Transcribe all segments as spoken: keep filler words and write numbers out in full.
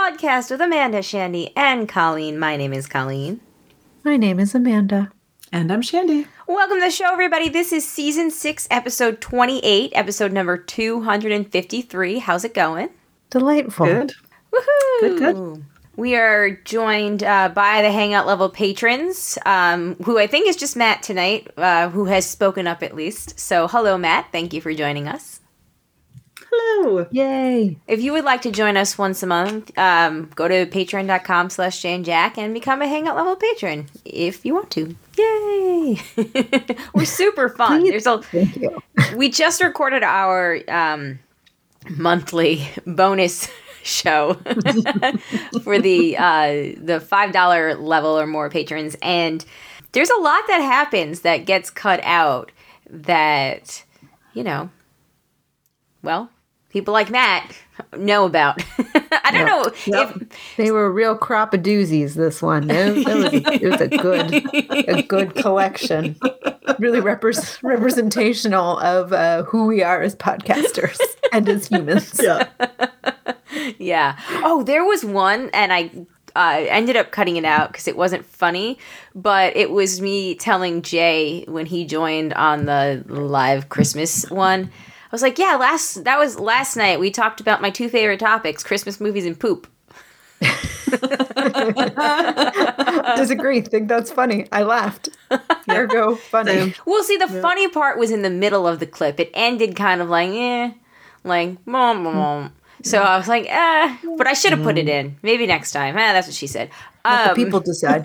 podcast with Amanda, Shandy, and Colleen. My name is Colleen. My name is Amanda. And I'm Shandy. Welcome to the show, everybody. This is season six, episode twenty-eight, episode number two hundred fifty-three. How's it going? Delightful. Good. Woohoo! Good, good. We are joined uh, by the Hangout level patrons, um, who I think is just Matt tonight, uh, who has spoken up at least. So, hello, Matt. Thank you for joining us. Hello. Yay. If you would like to join us once a month, um, go to patreon.com slash janjack and become a Hangout level patron if you want to. Yay! We're super fun. Please. There's a, Thank you. we just recorded our um, monthly bonus show for the uh, the five dollar level or more patrons, and there's a lot that happens that gets cut out that, you know, well, people like Matt know about. I don't Yep. know Yep. if They were a real crop of doozies, this one. It, it, was, a, it was a good a good collection. Really repres representational of uh, who we are as podcasters and as humans. Yeah. yeah. Oh, there was one, and I uh, ended up cutting it out because it wasn't funny, but it was me telling Jay when he joined on the live Christmas one. I was like, yeah, last that was last night. We talked about my two favorite topics, Christmas movies and poop. Disagree. Think that's funny. I laughed. Ergo funny. Same. Well, see, the funny part was in the middle of the clip. It ended kind of like, eh, like, mom, mom. So I was like, eh, but I should have put it in. Maybe next time. Eh, that's what she said. Let the Um, people decide.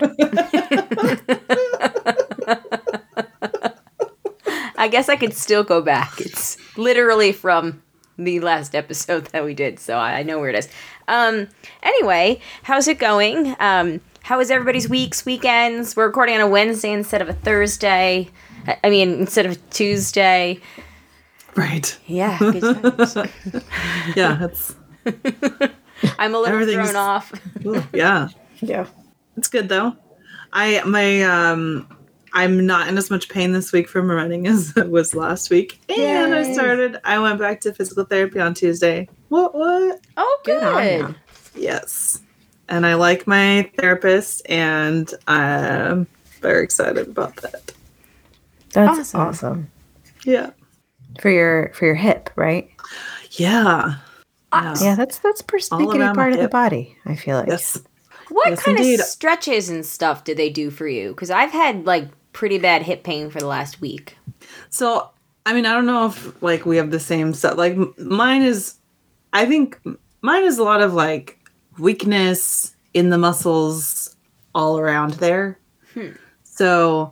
I guess I could still go back. It's literally from the last episode that we did, so I I know where it is. Um, anyway, how's it going? Um, how is everybody's weeks, weekends? We're recording on a Wednesday instead of a Thursday. I- I mean, instead of a Tuesday. Right. Yeah, good times. Yeah. It's I'm a little Everything's- thrown off. ooh, yeah. Yeah. It's good though. I my um I'm not in as much pain this week from running as I was last week. And I Yay. started I went back to physical therapy on Tuesday. What what? Oh, good. Good on ya. Yes. And I like my therapist and I'm very excited about that. That's Awesome. awesome. Yeah. For your for your hip, right? Yeah. Yeah. Yeah, that's that's persnickety around part my of the hip. body, I feel like. Yes. What Yes, kind indeed. of stretches and stuff do they do for you? Because I've had, like, pretty bad hip pain for the last week. So, I mean, I don't know if like we have the same stuff. Like m- mine is, I think mine is a lot of like weakness in the muscles all around there. Hmm. So,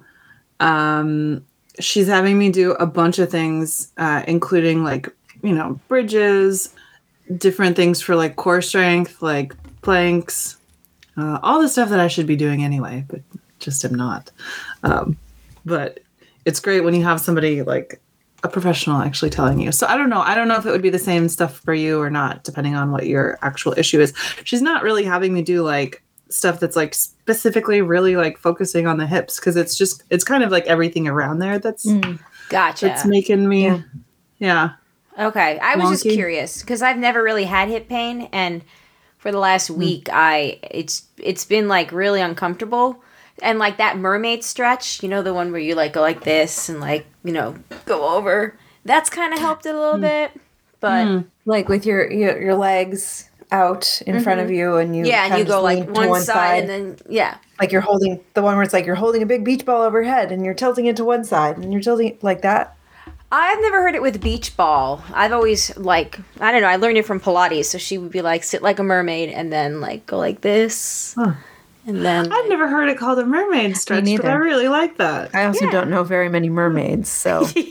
um, she's having me do a bunch of things, uh, including like, you know, bridges, different things for like core strength, like planks, uh, all the stuff that I should be doing anyway, but just am not. Um, but it's great when you have somebody like a professional actually telling you. So I don't know. I don't know if it would be the same stuff for you or not, depending on what your actual issue is. She's not really having me do like stuff that's like specifically really like focusing on the hips because it's just it's kind of like everything around there that's Mm. Gotcha. that's making me Yeah. yeah. Okay, I was just Wonky. curious because I've never really had hip pain, and for the last week, I it's it's been like really uncomfortable, and like that mermaid stretch, you know, the one where you like go like this and like you know go over. That's kind of helped it a little bit, but Mm. Like with your your, your legs out in front of you and you yeah, and kinda you go just like lean to one, side, and then yeah, like you're holding the one where it's like you're holding a big beach ball overhead and you're tilting it to one side and you're tilting it like that. I've never heard it with beach ball. I've always like I don't know. I learned it from Pilates, so she would be like sit like a mermaid and then like go like this, Huh. and then I've never heard it called a mermaid stretch, but I neither. really like that. I also Yeah. don't know very many mermaids, so there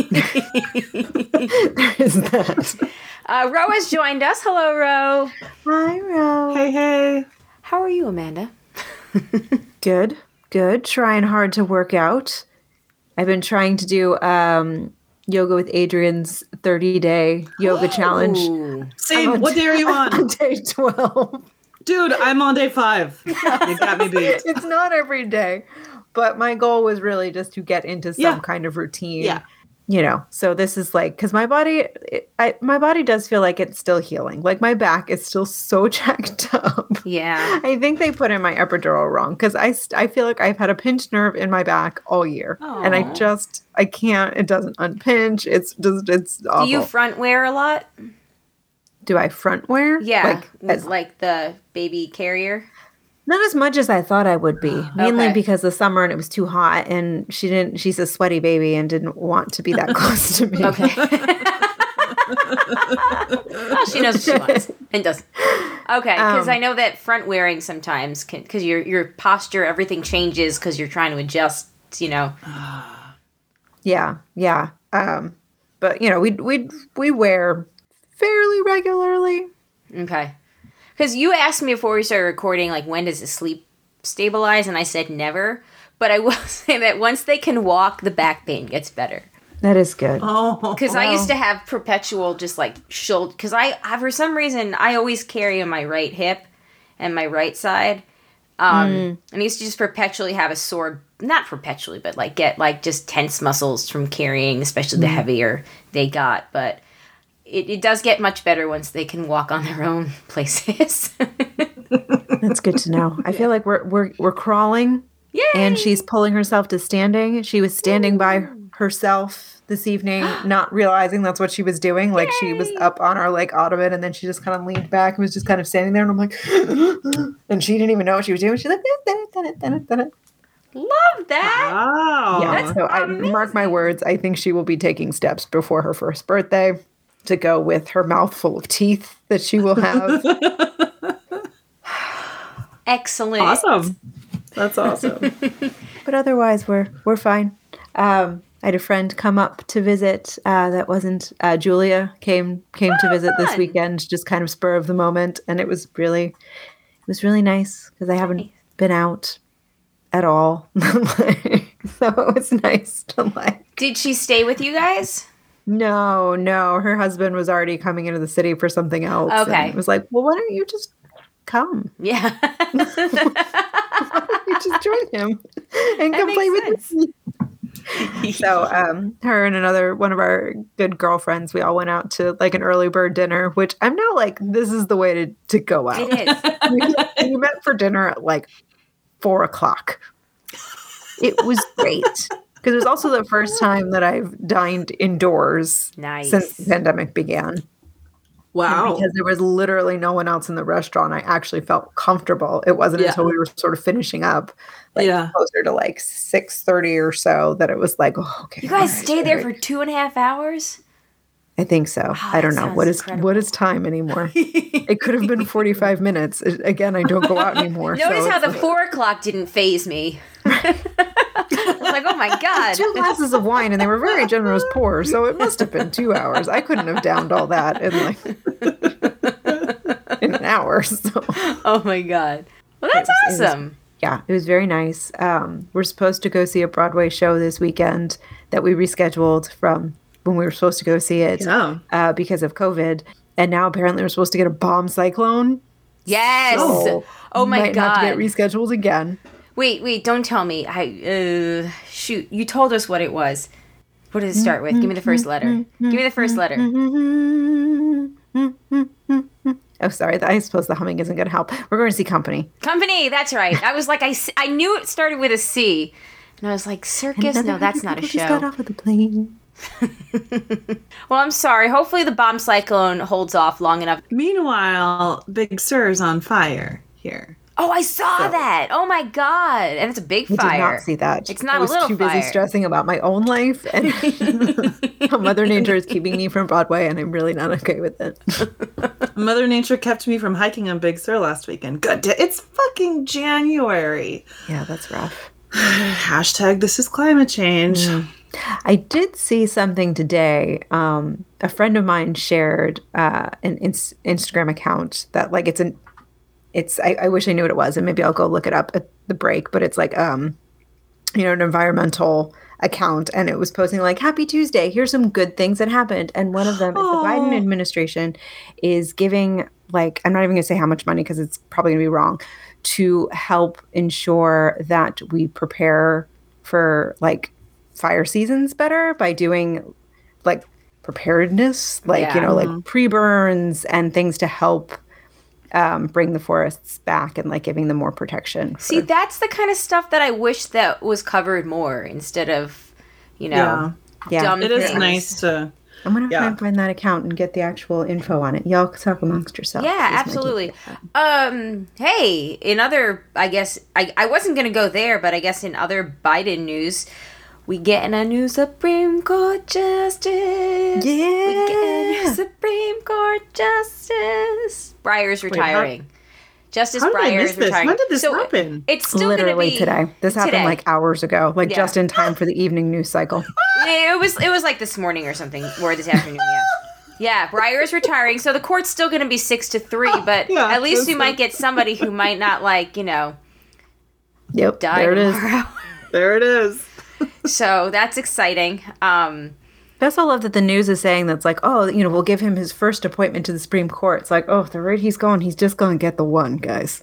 is that. uh, Ro has joined us. Hello, Ro. Hi, Ro. Hey, hey. How are you, Amanda? Good, good. Trying hard to work out. I've been trying to do um, yoga with Adrian's thirty-day yoga challenge. Ooh. Same. on What day are you On on? day twelve. Dude, I'm on day five. You got me beat. It's not every day, but my goal was really just to get into some Yeah. kind of routine. Yeah. you know, so this is like, because my body, it, I, my body does feel like it's still healing. Like my back is still so jacked up. Yeah. I think they put in my epidural wrong because I, st- I feel like I've had a pinched nerve in my back all year. Aw. And I just, I can't, it doesn't unpinch. It's just, it's awful. Do you front wear a lot? Do I front wear? Yeah. Like, With as, like the baby carrier? not as much as I thought I would be, mainly Okay. because the summer and it was too hot and she didn't, she's a sweaty baby and didn't want to be that close to me. Okay. Well, she knows what she wants and doesn't. Okay, because Um, I know that front wearing sometimes can, because your your posture, everything changes because you're trying to adjust. You know. Yeah, yeah. Um, but you know, we we we wear fairly regularly. Okay. Because you asked me before we started recording, like, when does the sleep stabilize? And I said never. But I will say that once they can walk, the back pain gets better. That is good. Oh, Because I used to have perpetual, just like shoulder. Because I, I, for some reason, I always carry on my right hip and my right side. Um, And I used to just perpetually have a sore, not perpetually, but like get like just tense muscles from carrying, especially the heavier they got. But it, it does get much better once they can walk on their own places. That's good to know. I feel like we're we're we're crawling, Yay! and she's pulling herself to standing. She was standing by herself this evening, not realizing that's what she was doing. Like she was up on our like ottoman, and then she just kind of leaned back and was just kind of standing there. And I'm like, and she didn't even know what she was doing. She's like, Love that. wow. yeah. that's So I mark my words. I think she will be taking steps before her first birthday to go with her mouth full of teeth that she will have. Excellent. Awesome. That's awesome. But otherwise, we're we're fine. Um, I had a friend come up to visit. Uh, that wasn't uh, Julia came came to Oh, visit this fun. weekend, just kind of spur of the moment, and it was really it was really nice because I haven't Nice. been out at all, so it was nice to like. Did she stay with you guys? No, no, her husband was already coming into the city for something else. and Okay. it was like, well, why don't you just come? Yeah. You just join him and That come play makes with me. So um, her and another one of our good girlfriends, we all went out to like an early bird dinner, which I'm now like, this is the way to, to go out. It is. we, we met for dinner at like four o'clock. It was great. Because it was also the first time that I've dined indoors Nice. since the pandemic began. And Wow. because there was literally no one else in the restaurant, I actually felt comfortable. It wasn't Yeah. until we were sort of finishing up, like Yeah. closer to like six thirty or so, that it was like, oh, okay. You guys all right, stayed there all for right. two and a half hours? I think so. I don't that know sounds what is incredible. what is time anymore. It could have been forty-five minutes. It- Again, I don't go out anymore. Notice so how it's the four o'clock didn't phase me. I was like, oh my God. two glasses of wine, and they were very generous pour, so it must have been two hours. I couldn't have downed all that in like in an hour. So Oh my God. Well, that's It was- it was- awesome. yeah, it was very nice. Um, we're supposed to go see a Broadway show this weekend that we rescheduled from when we were supposed to go see it Yeah. uh, because of COVID, and now apparently we're supposed to get a bomb cyclone. Yes. So oh my might have to get God. rescheduled again. Wait, wait, don't tell me. I uh shoot, you told us what it was. What does it start with? Give me the first letter. Give me the first letter. Oh, sorry. I suppose the humming isn't going to help. We're going to see Company. Company, that's right. I was like, I, s- I knew it started with a C. And I was like, circus? No, that's not a Just got show. off of the plane. Well, I'm sorry. Hopefully the bomb cyclone holds off long enough. Meanwhile, Big Sur's on fire here. Oh, I saw that. Oh my God. And it's a big I did fire. not see that. It's not I a was little too busy fire. stressing about my own life, and how Mother Nature is keeping me from Broadway, and I'm really not okay with it. Mother Nature kept me from hiking on Big Sur last weekend. Good. Day. It's fucking January. Yeah, that's rough. Hashtag this is climate change. I did see something today. Um, a friend of mine shared uh, an ins- Instagram account that, like, it's an, it's. I, I wish I knew what it was, and maybe I'll go look it up at the break. But it's like, um, you know, an environmental account, and it was posting like, "Happy Tuesday. Here's some good things that happened." And one of them is the Biden Oh. administration is giving, like, I'm not even going to say how much money because it's probably going to be wrong, to help ensure that we prepare for like fire seasons better by doing like preparedness, like, Yeah. you know, like pre-burns and things to help um, bring the forests back and like giving them more protection. for- See, that's the kind of stuff that I wish that was covered more instead of, you know, Yeah. Yeah. dumb It is things. nice to. I'm going to try Yeah. and find that account and get the actual info on it. Y'all can talk amongst yourselves. Yeah, is my absolutely. default. Um, hey, in other, I guess, I, I wasn't going to go there, but I guess in other Biden news, we getting a new Supreme Court justice. We getting a new Yeah. Supreme Court justice. Breyer's retiring. Justice How did I Breyer miss is this? retiring. When did this So happen? It's still Literally gonna be today. This happened today. like hours ago, like Yeah. just in time for the evening news cycle. Yeah, it was it was like this morning or something, or this afternoon. Yeah, yeah. Breyer is retiring, so the court's still going to be six to three. But Yeah, at least we that's might it. get somebody who might not like you know Yep. die there it is. tomorrow. There it is. So that's exciting. Um, I also love that the news is saying that's like, oh, you know, we'll give him his first appointment to the Supreme Court. It's like, oh, the rate he's going, he's just going to get the one, guys.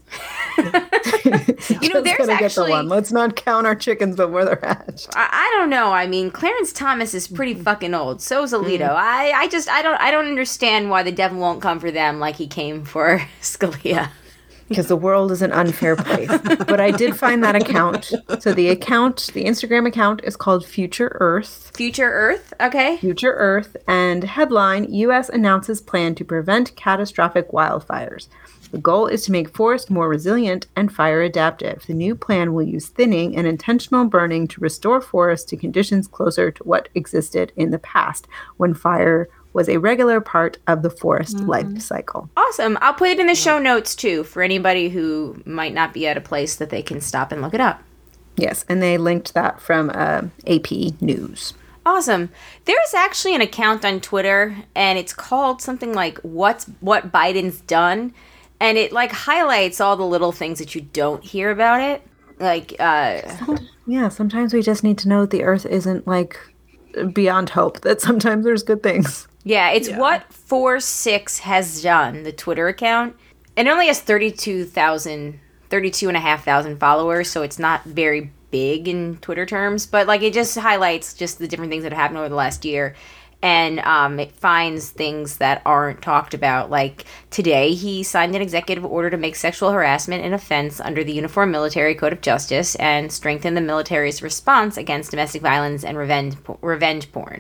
you know, there's gonna get the actually one. Let's not count our chickens before they're hatched. I, I don't know. I mean, Clarence Thomas is pretty fucking old. So is Alito. I, I just I don't I don't understand why the devil won't come for them like he came for Scalia. Because the world is an unfair place. But I did find that account. So the account, the Instagram account is called Future Earth. Future Earth, okay? Future Earth, and headline, U S announces plan to prevent catastrophic wildfires. The goal is to make forests more resilient and fire adaptive. The new plan will use thinning and intentional burning to restore forests to conditions closer to what existed in the past, when fire was a regular part of the forest life cycle. Awesome. I'll put it in the show notes too for anybody who might not be at a place that they can stop and look it up. Yes, and they linked that from uh, A P News. Awesome. There's actually an account on Twitter and it's called something like What's What Biden's Done, and it like highlights all the little things that you don't hear about it. Like uh Yeah, sometimes we just need to know that the earth isn't like beyond hope, that sometimes there's good things. yeah, it's What Four Six Has Done, the Twitter account. It only has thirty-two thousand, thirty-two and a half thousand followers, so it's not very big in Twitter terms, but like it just highlights just the different things that have happened over the last year. And um, it finds things that aren't talked about. Like today, he signed an executive order to make sexual harassment an offense under the Uniform Military Code of Justice and strengthen the military's response against domestic violence and revenge revenge porn.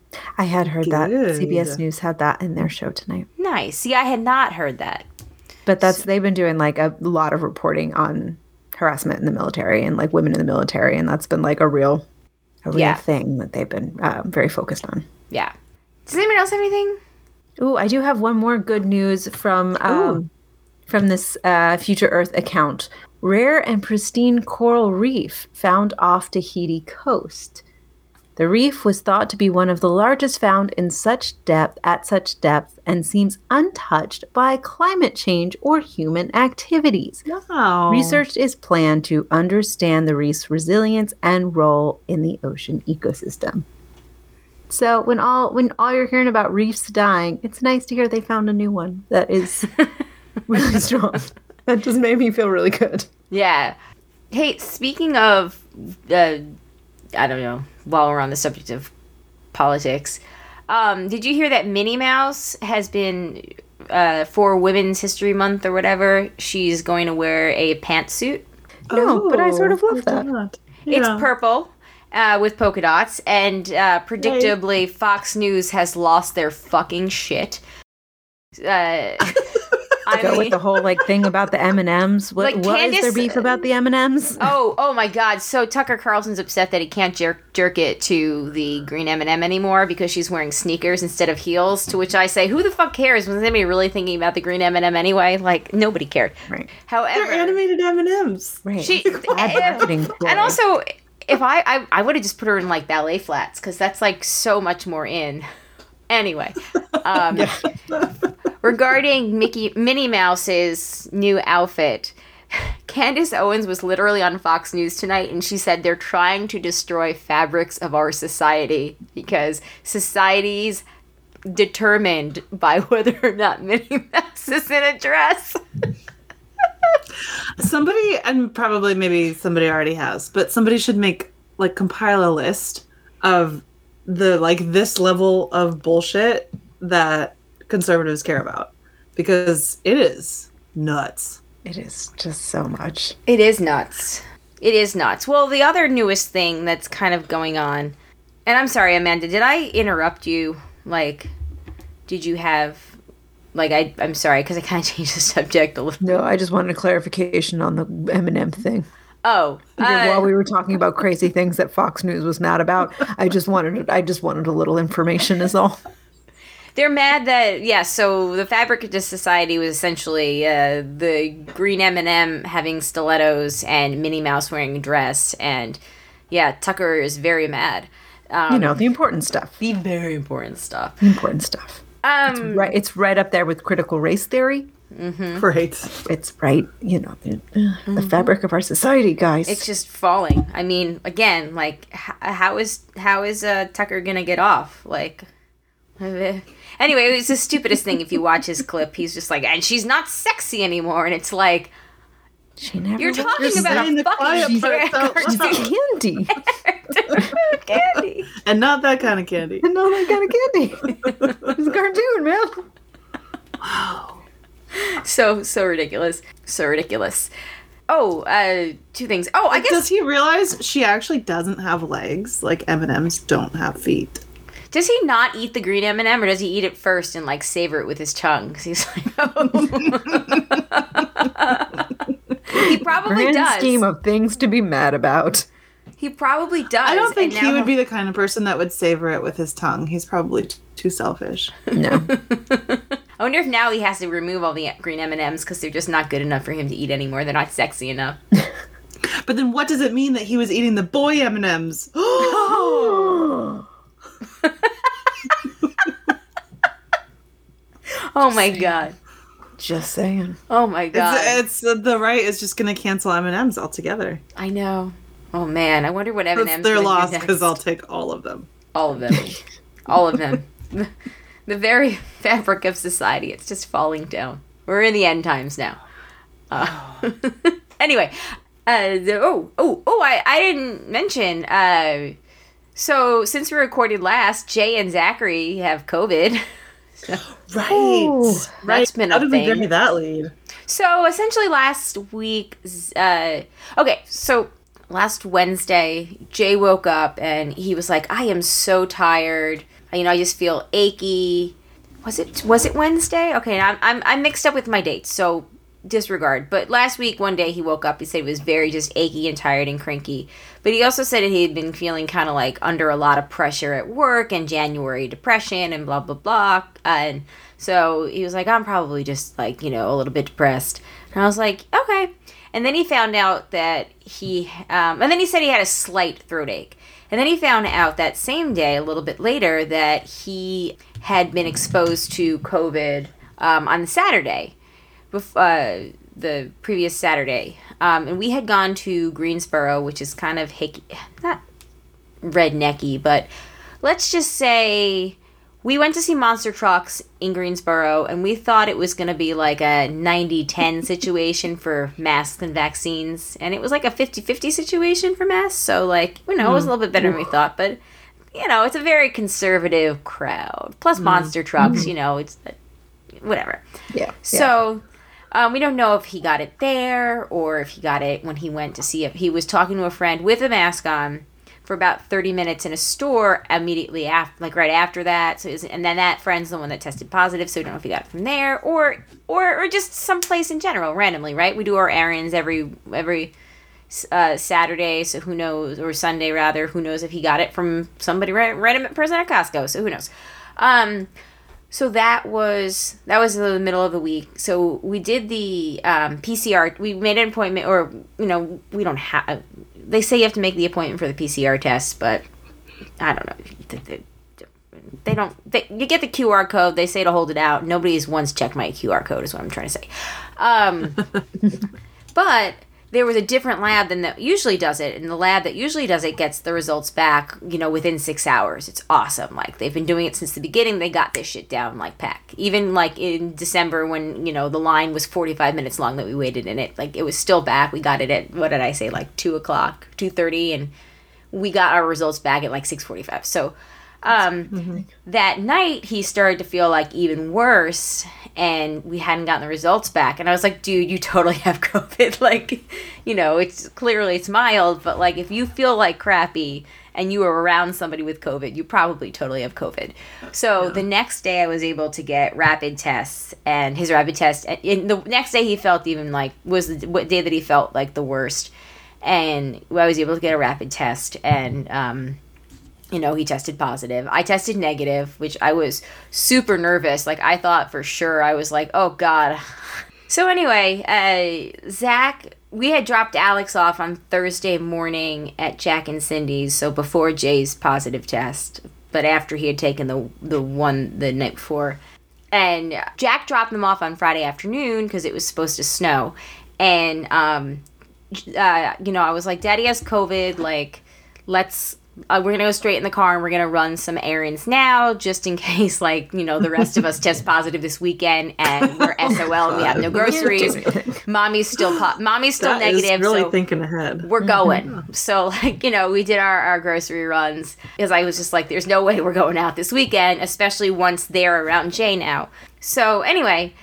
I had heard that. Good. C B S News had that in their show tonight. Nice. See, I had not heard that. But that's they've been doing like a lot of reporting on harassment in the military and like women in the military, and that's been like a real, a real Yeah. thing that they've been uh, very focused on. Yeah. Does anyone else have anything? Ooh, I do have one more good news from um, from this uh, Future Earth account. Rare and pristine coral reef found off Tahiti coast. The reef was thought to be one of the largest found in such depth at such depth and seems untouched by climate change or human activities. Wow. Research is planned to understand the reef's resilience and role in the ocean ecosystem. So when all when all you're hearing about reefs dying, it's nice to hear they found a new one that is really strong. That just made me feel really good. Yeah. Hey, speaking of, uh, I don't know, while we're on the subject of politics, um, did you hear that Minnie Mouse has been, uh, for Women's History Month or whatever, she's going to wear a pantsuit? No, but I sort of love I that. did not. It's Yeah. purple. Uh, with polka dots, and uh, predictably, Fox News has lost their fucking shit. Uh, I Go mean, with the whole like thing about the M and M's. What, Like what is their Candace- beef about the M and M's? oh, oh my God! So Tucker Carlson's upset that he can't jerk jerk it to the green M and M anymore because she's wearing sneakers instead of heels. To which I say, who the fuck cares? Was anybody really thinking about the green M and M anyway? Like nobody cared. Right. However, They're animated M and M's. Right. She, Bad if- marketing ploy. and also, if I, I, I would have just put her in like ballet flats because that's like so much more in. Anyway, um, regarding Mickey Minnie Mouse's new outfit, Candace Owens was literally on Fox News tonight, and she said they're trying to destroy fabrics of our society because society's determined by whether or not Minnie Mouse is in a dress. Somebody, and probably maybe somebody already has, but somebody should make like compile a list of the like this level of bullshit that conservatives care about, because it is nuts. It is just so much. It is nuts. It is nuts. Well, the other newest thing that's kind of going on, and I'm sorry, Amanda, did I interrupt you? Like, did you have, like, I, I'm sorry, because I kind of changed the subject a little. No, I just wanted a clarification on the Eminem thing. Oh, uh, while we were talking about crazy things that Fox News was mad about, I just wanted, I just wanted a little information is all. They're mad that, yeah, so the Fabric of the Society was essentially uh, the green M and M having stilettos and Minnie Mouse wearing a dress. And, yeah, Tucker is very mad. Um, you know, the important stuff. The very important stuff. The important stuff. Um, it's, right, it's right up there with critical race theory. Mm-hmm. Right. It's right, you know, the, mm-hmm. the fabric of our society, guys. It's just falling. I mean, again, like, h- how is how is uh, Tucker going to get off? Like... Anyway, it was the stupidest thing if you watch his clip. He's just like, and she's not sexy anymore. And it's like, she never you're talking you're about a fucking candy. Candy. And not that kind of candy. And not that kind of candy. It's a cartoon, man. Wow. So, so ridiculous. So ridiculous. Oh, uh, two things. Oh, I guess... Does he realize she actually doesn't have legs? Like, M and M's don't have feet. Does he not eat the green M and M, or does he eat it first and, like, savor it with his tongue? Because he's like, oh. He probably Grand does. Scheme of things to be mad about. He probably does. I don't think and he now... would be the kind of person that would savor it with his tongue. He's probably t- too selfish. No. I wonder if now he has to remove all the green M and M's because they're just not good enough for him to eat anymore. They're not sexy enough. But then what does it mean that he was eating the boy M and M's? Oh my god. Just saying. Oh my god. It's, it's the right is just going to cancel M and M's altogether. I know. Oh man, I wonder what M and M's. That's their loss because I'll take all of them. All of them. All of them. The, the very fabric of society. It's just falling down. We're in the end times now. Uh, anyway. Uh, the, oh, oh, oh, I, I didn't mention. Uh, so, since we recorded last, Jay and Zachary have COVID. So, right. Ooh, right. That's been How a did thing. we bury that lead? So, essentially last week, uh, okay, so last Wednesday, Jay woke up and he was like, I am so tired. You know, I just feel achy. Was it, was it Wednesday? Okay, I'm, I'm, I'm mixed up with my dates, so disregard. But last week, one day, he woke up, he said he was very just achy and tired and cranky. But he also said that he had been feeling kind of like under a lot of pressure at work and January depression and blah, blah, blah. And so he was like, I'm probably just like, you know, a little bit depressed. And I was like, okay. And then he found out that he, um, and then he said he had a slight throat ache. And then he found out that same day, a little bit later, that he had been exposed to COVID um, on Saturday. Uh, the previous Saturday. Um, and we had gone to Greensboro, which is kind of hicky, not rednecky, but let's just say we went to see Monster Trucks in Greensboro, and we thought it was going to be like a ninety ten situation for masks and vaccines, and it was like a fifty-fifty situation for masks, so like, you know, it was a little bit better than we thought, but, you know, it's a very conservative crowd. Plus mm. Monster Trucks, mm. you know, it's, whatever. Yeah. So... Yeah. Um, we don't know if he got it there or if he got it when he went to see it. He was talking to a friend with a mask on for about thirty minutes in a store immediately after, like right after that. So, it was, and then that friend's the one that tested positive. So we don't know if he got it from there or or or just someplace in general, randomly, right? We do our errands every every uh, Saturday, so who knows, or Sunday rather. Who knows if he got it from somebody random person at Costco? So who knows? Um, So that was that was the middle of the week. So we did the um, P C R. We made an appointment, or you know, we don't have. They say you have to make the appointment for the P C R test, but I don't know. They, they, they don't. They, you get the Q R code. They say to hold it out. Nobody's once checked my Q R code. Is what I'm trying to say. Um, but there was a different lab than that usually does it, and the lab that usually does it gets the results back, you know, within six hours. It's awesome. Like, they've been doing it since the beginning. They got this shit down like pack. Even, like, in December when, you know, the line was forty-five minutes long that we waited in it, like, it was still back. We got it at, what did I say, like, two o'clock, two thirty, and we got our results back at, like, six forty-five. So, Um, Mm-hmm. That night, he started to feel like even worse, and we hadn't gotten the results back. And I was like, dude, you totally have COVID. Like, you know, it's clearly it's mild, but like if you feel like crappy and you were around somebody with COVID, you probably totally have COVID. So yeah. The next day I was able to get rapid tests, and his rapid test, and the next day he felt even like, was the day that he felt like the worst. And I was able to get a rapid test, and, um, you know, he tested positive. I tested negative, which I was super nervous. Like, I thought for sure, I was like, oh, God. So anyway, uh, Zach, we had dropped Alex off on Thursday morning at Jack and Cindy's, so before Jay's positive test, but after he had taken the the one the night before. And Jack dropped them off on Friday afternoon because it was supposed to snow. And, um, uh, you know, I was like, Daddy has COVID, like, let's... Uh, we're going to go straight in the car and we're going to run some errands now just in case, like, you know, the rest of us test positive this weekend and we're S O L and we have no groceries. Mommy's still po- Mommy's still that negative. Is really so thinking ahead. We're going. Mm-hmm. So, like, you know, we did our, our grocery runs because I was just like, there's no way we're going out this weekend, especially once they're around Jay now. So, anyway,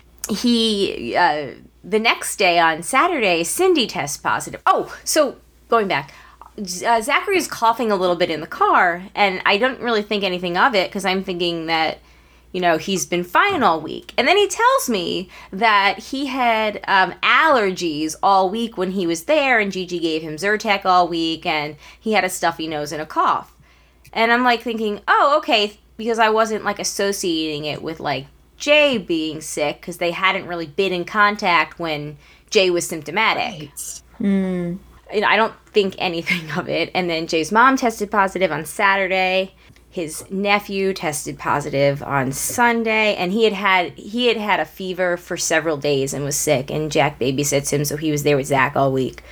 he, uh, the next day on Saturday, Cindy tests positive. Oh, so going back. Uh, Zachary is coughing a little bit in the car, and I don't really think anything of it because I'm thinking that, you know, he's been fine all week. And then he tells me that he had um, allergies all week when he was there, and Gigi gave him Zyrtec all week, and he had a stuffy nose and a cough. And I'm like thinking, oh, okay, because I wasn't like associating it with like Jay being sick because they hadn't really been in contact when Jay was symptomatic. Right. Mm. You know, I don't think anything of it. And then Jay's mom tested positive on Saturday. His nephew tested positive on Sunday, and he had had he had had a fever for several days and was sick. And Jack babysits him, so he was there with Zach all week.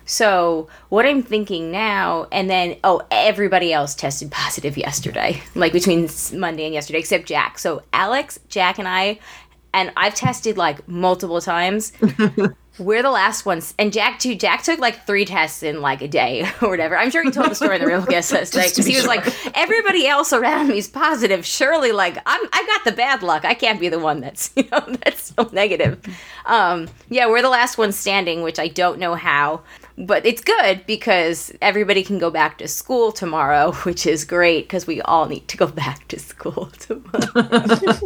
So what I'm thinking now, and then oh, everybody else tested positive yesterday, like between Monday and yesterday, except Jack. So Alex, Jack, and I, and I've tested like multiple times. We're the last ones. And Jack, too. Jack took, like, three tests in, like, a day or whatever. I'm sure he told the story in the Real Guest List. Because he was sure. like, everybody else around me is positive. Surely, like, I'm, I got the bad luck. I can't be the one that's, you know, that's so negative. Um, yeah, we're the last ones standing, which I don't know how. But it's good because everybody can go back to school tomorrow, which is great because we all need to go back to school tomorrow.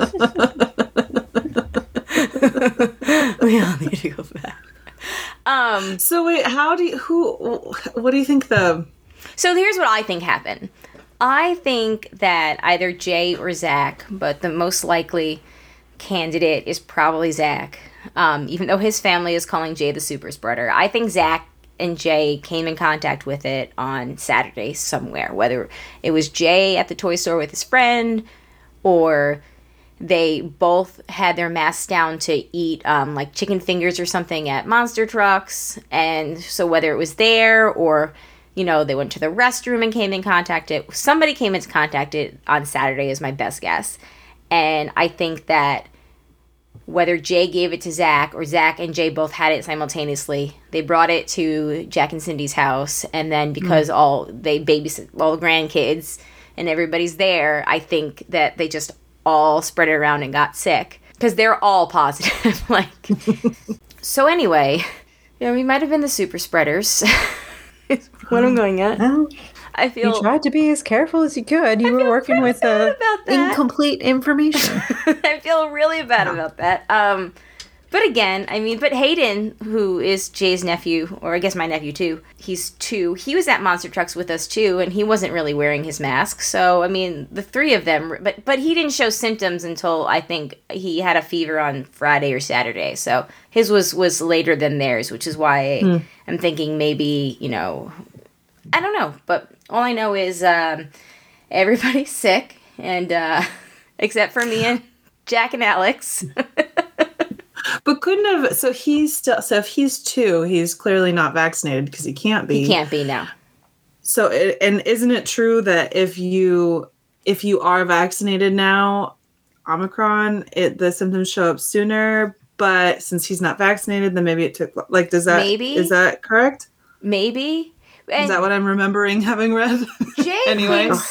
We all need to go back. Um, so wait, how do you, who, what do you think the... So here's what I think happened. I think that either Jay or Zach, but the most likely candidate is probably Zach, um, even though his family is calling Jay the super spreader. I think Zach and Jay came in contact with it on Saturday somewhere, whether it was Jay at the toy store with his friend or... They both had their masks down to eat um, like chicken fingers or something at Monster Trucks. And so whether it was there or, you know, they went to the restroom and came in contact it. Somebody came into contact it on Saturday is my best guess. And I think that whether Jay gave it to Zach or Zach and Jay both had it simultaneously, they brought it to Jack and Cindy's house. And then because mm. all they babysit all the grandkids and everybody's there, I think that they just all spread it around and got sick because they're all positive. Like, so anyway, you know, we might have been the super spreaders. Is what I'm going at. Well, I feel you tried to be as careful as you could. You I were working with uh, that. incomplete information. I feel really bad yeah. about that. Um, but again, I mean, but Hayden, who is Jay's nephew, or I guess my nephew too, he's two. He was at Monster Trucks with us too, and he wasn't really wearing his mask. So, I mean, the three of them, but but he didn't show symptoms until I think he had a fever on Friday or Saturday. So his was, was later than theirs, which is why mm. I'm thinking maybe, you know, I don't know. But all I know is um, everybody's sick, and uh, except for me and Jack and Alex. But couldn't have, so he's still, so if he's two, he's clearly not vaccinated because he can't be. He can't be now. So, it, and isn't it true that if you, if you are vaccinated now, Omicron, it, the symptoms show up sooner, but since he's not vaccinated, then maybe it took, like, does that, maybe? Is that correct? Maybe. And is that what I'm remembering having read? Jay anyway. thinks,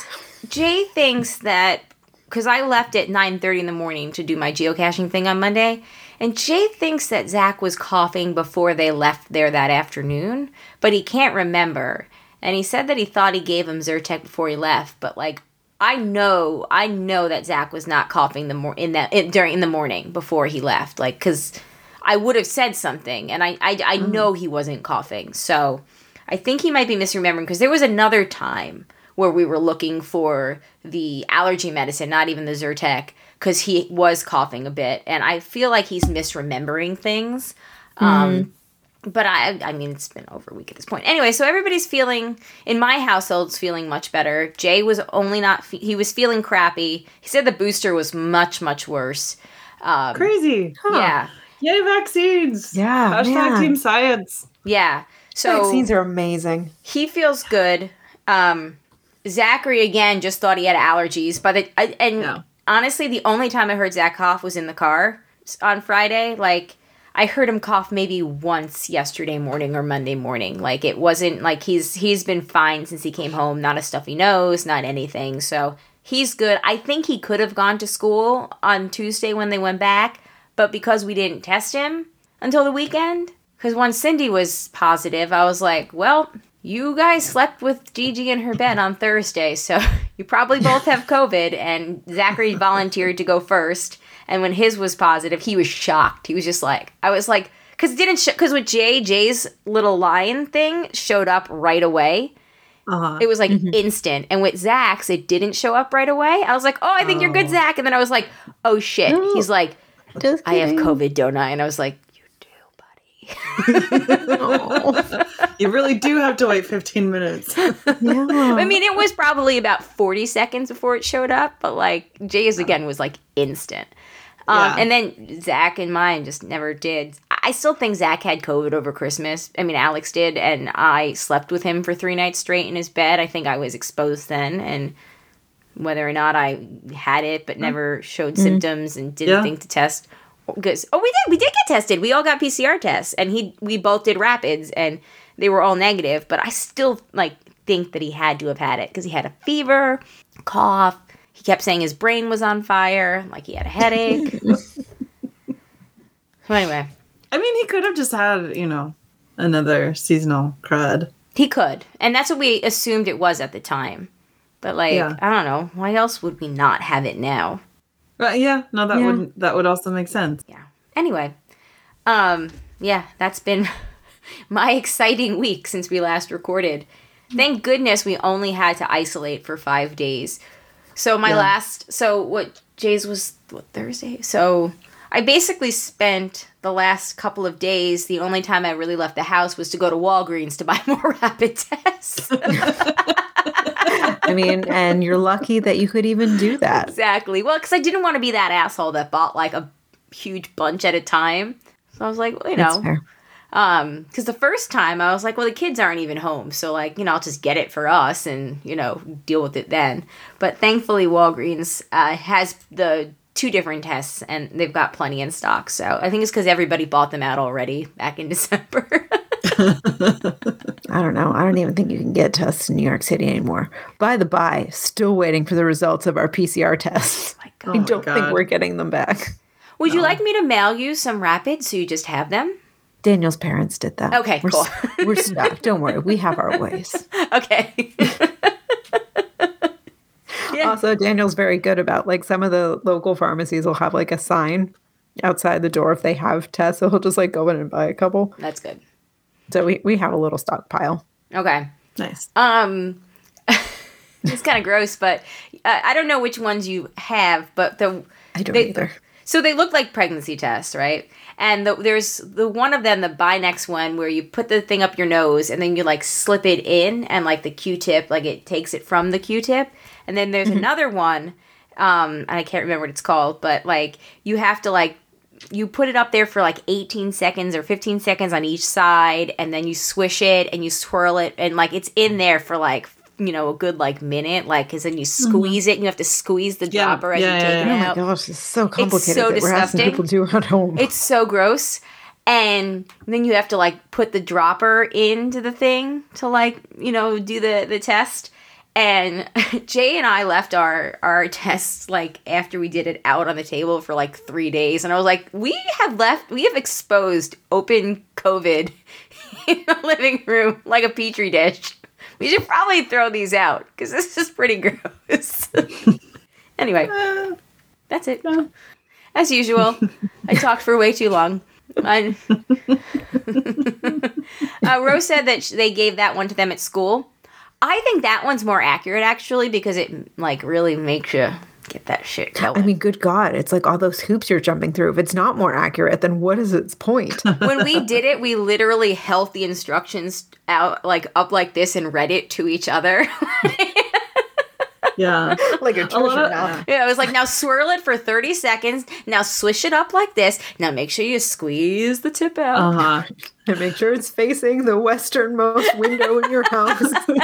Jay thinks that, because I left at nine thirty in the morning to do my geocaching thing on Monday, and Jay thinks that Zach was coughing before they left there that afternoon, but he can't remember. And he said that he thought he gave him Zyrtec before he left, but like, I know, I know that Zach was not coughing the mor- in that in, during in the morning before he left, like, because I would have said something, and I I, I mm. know he wasn't coughing, so I think he might be misremembering, because there was another time where we were looking for the allergy medicine, not even the Zyrtec, because he was coughing a bit, and I feel like he's misremembering things. Mm. Um, but I, I mean, it's been over a week at this point. Anyway, so everybody's feeling, in my household's feeling much better. Jay was only not, fe- he was feeling crappy. He said the booster was much, much worse. Um, Crazy. Huh. Yeah. Yay, vaccines. Yeah. Hashtag man. Team Science. Yeah. So vaccines are amazing. He feels good. Um, Zachary, again, just thought he had allergies. But it, I, and no. honestly, the only time I heard Zach cough was in the car on Friday. Like, I heard him cough maybe once yesterday morning or Monday morning. Like, it wasn't like he's he's been fine since he came home. Not a stuffy nose, not anything. So he's good. I think he could have gone to school on Tuesday when they went back. But because we didn't test him until the weekend, because when Cindy was positive, I was like, well, you guys slept with Gigi in her bed on Thursday, so you probably both have COVID, and Zachary volunteered to go first, and when his was positive, he was shocked. He was just like, I was like, because it didn't, because sh- with Jay, Jay's little lion thing showed up right away. Uh-huh. It was like mm-hmm. instant. And with Zach's, it didn't show up right away. I was like, oh, I think oh. you're good, Zach. And then I was like, oh, shit. No. He's like, I have COVID, don't I? And I was like, you really do have to wait fifteen minutes. Yeah. I mean, it was probably about forty seconds before it showed up, but like Jay's again was like instant. Um, yeah. And then Zach and mine just never did. I still think Zach had COVID over Christmas. I mean, Alex did, and I slept with him for three nights straight in his bed. I think I was exposed then, and whether or not I had it but never showed mm-hmm. symptoms and didn't yeah. think to test. Because oh, we did. We did get tested. We all got P C R tests, and he we both did rapids, and they were all negative. But I still like think that he had to have had it because he had a fever, cough. He kept saying his brain was on fire, like he had a headache. So anyway, I mean, he could have just had, you know, another seasonal crud. He could, and that's what we assumed it was at the time. But like, yeah. I don't know, why else would we not have it now? Right, yeah, no, that yeah. would that would also make sense. Yeah. Anyway, um, yeah, that's been my exciting week since we last recorded. Thank goodness we only had to isolate for five days. So my yeah. last, so what Jay's was what Thursday. So I basically spent the last couple of days. The only time I really left the house was to go to Walgreens to buy more rapid tests. I mean, and you're lucky that you could even do that. Exactly. Well, because I didn't want to be that asshole that bought like a huge bunch at a time. So I was like, well, you know, um, because the first time I was like, well, the kids aren't even home. So like, you know, I'll just get it for us and, you know, deal with it then. But thankfully, Walgreens uh, has the two different tests and they've got plenty in stock. So I think it's because everybody bought them out already back in December. I don't know. I don't even think you can get tests in New York City anymore. By the by, still waiting for the results of our P C R tests. Oh my God. I don't think we're getting them back. Would no. you like me to mail you some rapids so you just have them? Daniel's parents did that. Okay, we're, cool. We're stuck. Don't worry. We have our ways. Okay. Yeah. Also, Daniel's very good about, like, some of the local pharmacies will have, like, a sign outside the door if they have tests. So he'll just, like, go in and buy a couple. That's good. So we, we have a little stockpile. Okay. Nice. Um, it's kind of gross, but uh, I don't know which ones you have, but the... I don't they, either. So they look like pregnancy tests, right? And the, there's the one of them, the Binex one, where you put the thing up your nose and then you like slip it in and like the Q-tip, like it takes it from the Q-tip. And then there's mm-hmm. another one, um, I can't remember what it's called, but like you have to like, you put it up there for like eighteen seconds or fifteen seconds on each side and then you swish it and you swirl it and like it's in there for like, you know, a good like minute, like, because then you squeeze mm-hmm. it and you have to squeeze the yeah, dropper as yeah, you take yeah, yeah. it out. Oh my gosh, it's so complicated. It's so that disgusting. We're asking people to do at home. It's so gross. And then you have to like put the dropper into the thing to like, you know, do the, the test. And Jay and I left our, our tests, like, after we did it out on the table for, like, three days. And I was like, we have left, we have exposed open COVID in the living room like a petri dish. We should probably throw these out because this is pretty gross. Anyway, that's it. As usual, I talked for way too long. I, uh, Rose said that they gave that one to them at school. I think that one's more accurate, actually, because it, like, really makes you get that shit going. I mean, good God, it's like all those hoops you're jumping through. If it's not more accurate, then what is its point? When we did it, we literally held the instructions out, like, up like this and read it to each other. Yeah. Like a treasure map. Yeah, it was like, now swirl it for thirty seconds. Now swish it up like this. Now make sure you squeeze the tip out. Uh-huh. And make sure it's facing the westernmost window in your house.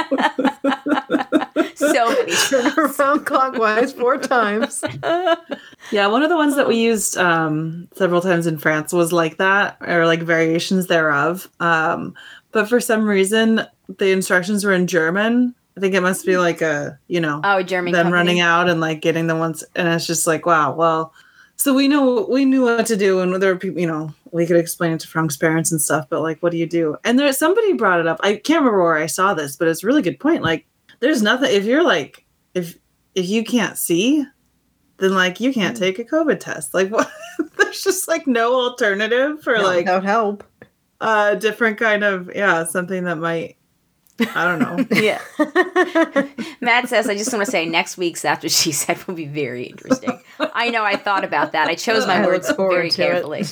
So many. Turn around clockwise four times. Yeah, one of the ones that we used um, several times in France was like that, or like variations thereof. Um, but for some reason, the instructions were in German. I think it must be like a, you know, Oh, German them company. running out and like getting the ones, and it's just like, wow, well, so we know we knew what to do, and there were people, you know, we could explain it to Frank's parents and stuff, but like, what do you do? And there, somebody brought it up. I can't remember where I saw this, but it's a really good point. Like, there's nothing if you're like, if if you can't see, then like you can't take a COVID test. Like, what? There's just like no alternative for No, like without help. a different kind of yeah something that might. I don't know. Yeah. Matt says, I just want to say next week's That's What She Said will be very interesting. I know, I thought about that. I chose my I look words forward very to it. carefully.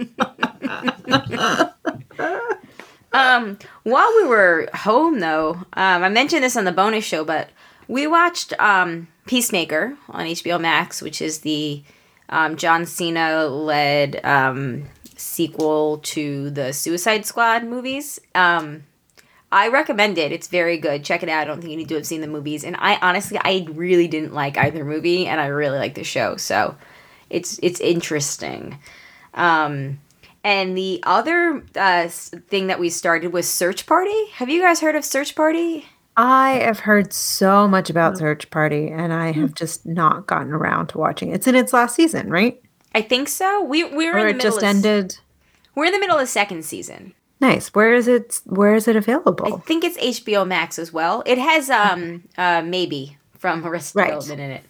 um, while we were home, though, um, I mentioned this on the bonus show, but we watched um, Peacemaker on H B O Max, which is the um, John Cena-led um, sequel to the Suicide Squad movies. Um I recommend it. It's very good. Check it out. I don't think you need to have seen the movies. And I honestly, I really didn't like either movie, and I really like the show. So it's it's interesting. Um, and the other uh, thing that we started was Search Party. Have you guys heard of Search Party? I have heard so much about Search Party, and I have just not gotten around to watching it. It's in its last season, right? I think so. We we're Or in the it middle. just of, ended. We're in the middle of the second season. Nice. Where is it? Where is it I available? think it's H B O Max as well. It has um uh maybe from Arrested Right. Development in it.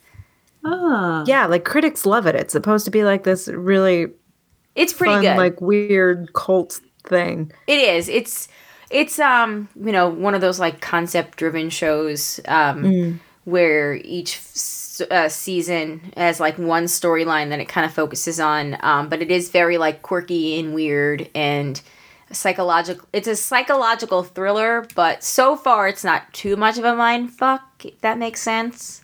Ah. Yeah, like critics love it. It's supposed to be like this really It's pretty fun, good. like weird cult thing. It is. It's it's um you know one of those like concept driven shows um Mm. where each s- uh, season has like one storyline that it kind of focuses on, um but it is very like quirky and weird and psychological. It's a psychological thriller, but so far it's not too much of a mind fuck. If that makes sense.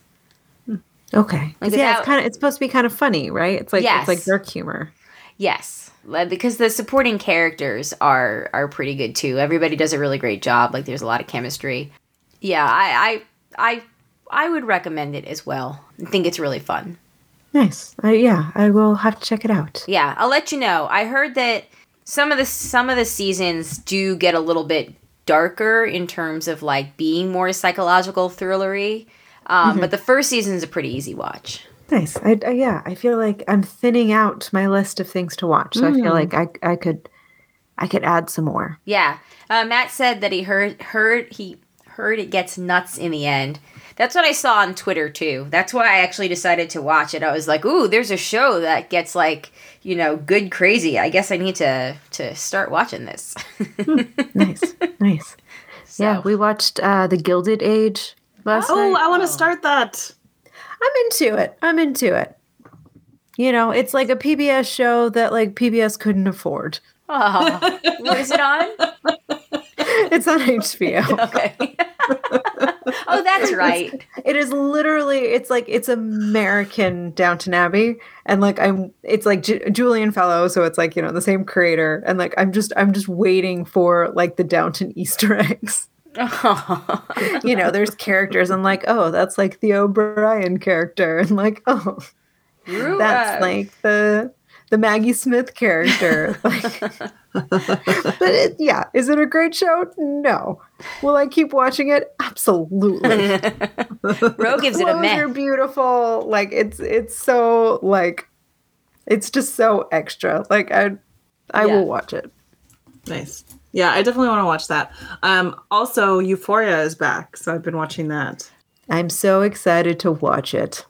Okay. Like, yeah, without- it's kind of it's supposed to be kind of funny, right? It's like Yes. it's like dark humor. Yes, like, because the supporting characters are are pretty good too. Everybody does a really great job. Like there's a lot of chemistry. Yeah, I I I, I would recommend it as well. I think it's really fun. Nice. Uh, yeah, I will have to check it out. Yeah, I'll let you know. I heard that some of the some of the seasons do get a little bit darker in terms of like being more psychological thrillery. Um, Mm-hmm. But the first season is a pretty easy watch. Nice. I, I yeah, I feel like I'm thinning out my list of things to watch. So I feel like I I could I could add some more. Yeah, uh, Matt said that he heard heard he heard it gets nuts in the end. That's what I saw on Twitter too. That's why I actually decided to watch it. I was like, "Ooh, there's a show that gets like, you know, good crazy. I guess I need to to start watching this." Nice. Nice. So- Yeah, we watched uh The Gilded Age last Oh, night. I want to start that. I'm into it. I'm into it. You know, it's like a P B S show that like P B S couldn't afford. Oh, what is it on? It's on H B O. Okay. Oh, that's right. It is literally, it's like, it's American Downton Abbey. And like, I'm, it's like J- Julian Fellow. So it's like, you know, the same creator. And like, I'm just, I'm just waiting for like the Downton Easter eggs. Oh. You know, there's characters. I'm like, oh, that's like the O'Brien character. And like, oh, Ru- that's uh, like the, the Maggie Smith character. Like, But it, yeah, is it a great show? No. Will I keep watching it? Absolutely. Ro gives it a Clothes are meh. beautiful. Like it's it's so like it's just so extra. Like I I Yeah. will watch it. Nice. Yeah, I definitely want to watch that. Um, also, Euphoria is back, so I've been watching that. I'm so excited to watch it.